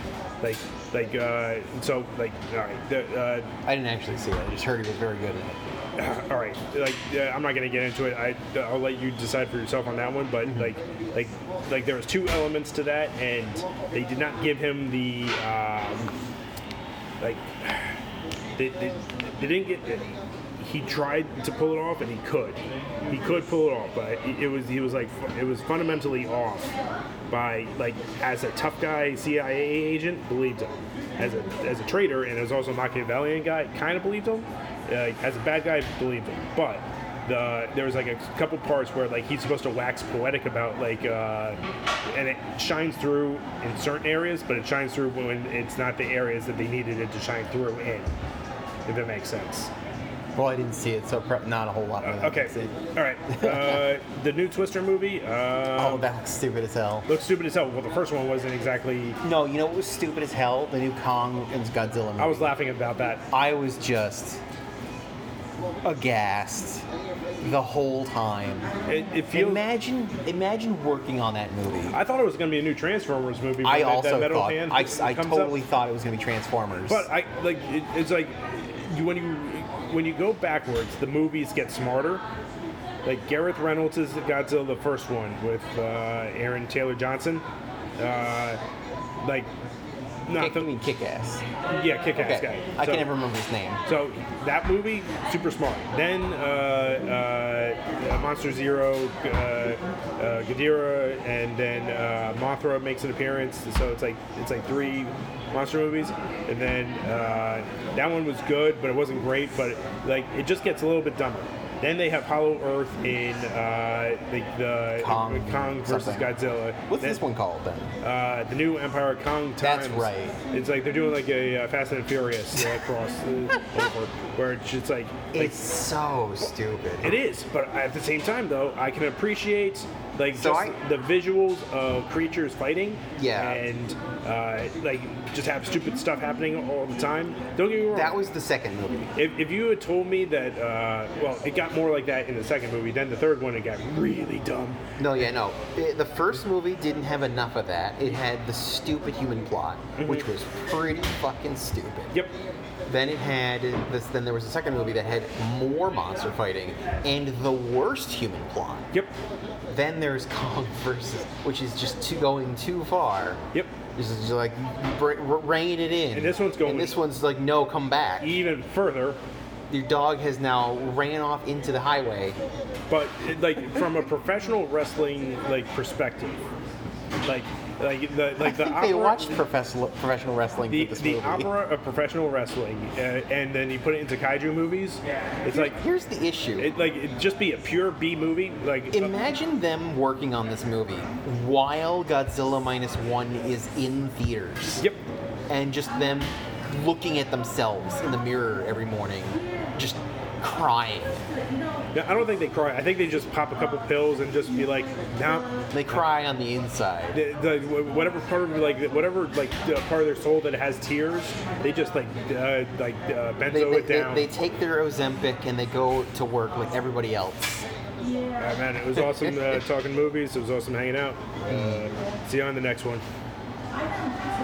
So all right. I didn't actually see it. I just heard he was very good in it. All right, I'm not gonna get into it. I'll let you decide for yourself on that one. But like there was two elements to that, and they did not give him the they didn't get. He tried to pull it off, and he could pull it off, but it was fundamentally off. By like as a tough guy CIA agent, believed him. As a traitor and as also a Machiavellian guy, kind of believed him. As a bad guy, believed him. But there was like a couple parts where like he's supposed to wax poetic about and it shines through in certain areas, but it shines through when it's not the areas that they needed it to shine through in. If that makes sense. Well, I didn't see it, so not a whole lot. Okay. All right. The new Twister movie. Oh, that looks stupid as hell. Looks stupid as hell. Well, the first one wasn't exactly. No, you know what was stupid as hell? The new Kong and Godzilla movie. I was laughing about that. I was just aghast. the whole time. It feels. Imagine working on that movie. I thought it was going to be a new Transformers movie. I when also that metal thought. hand I comes totally up. thought it was going to be Transformers. But it's like when you go backwards, the movies get smarter. Like Gareth Reynolds is Godzilla, the first one with Aaron Taylor Johnson. Kick-Ass. Yeah, Kick-Ass Okay. guy. I So- can never remember his name. So that movie, super smart. Then Monster Zero, Ghidorah, and then Mothra makes an appearance. So it's like 3 monster movies, and then that one was good, but it wasn't great. But like it just gets a little bit dumber. Then they have Hollow Earth in the Kong versus something. Godzilla. What's Then, this one called then? the new Empire Kong Times. That's right. It's like they're doing like a Fast and Furious cross over, where it's just like It's so stupid. it is. But at the same time, though, I can appreciate like So just the visuals of creatures fighting. Yeah. And like just have stupid stuff happening all the time. Don't get me wrong. That was the second movie. If you had told me that, well, it got more like that in the second movie, then the third one it got really dumb. No. The first movie didn't have enough of that. It had the stupid human plot, which was pretty fucking stupid. Yep. Then it had this. Then there was a second movie that had more monster fighting and the worst human plot. Yep. Then there's Kong versus, which is just going too far. Yep. This is just like rein it in. And this one's going- And this one's like, no, come back. Even further. Your dog has now ran off into the highway. But like from a professional wrestling perspective, like the I think they opera, watched professional wrestling the for this the movie. opera of professional wrestling, and then you put it into kaiju movies. It's like Here's the issue. it'd just be a pure B movie. Like Imagine them working on this movie while Godzilla Minus One is in theaters. Yep. And just them looking at themselves in the mirror every morning, just crying. Yeah, I don't think they cry. I think they just pop a couple pills and just be like, no. They cry on the inside. Whatever part of part of their soul that has tears, they just benzo it down. They take their Ozempic and they go to work like everybody else. Man, it was awesome talking movies. It was awesome hanging out. See you on the next one.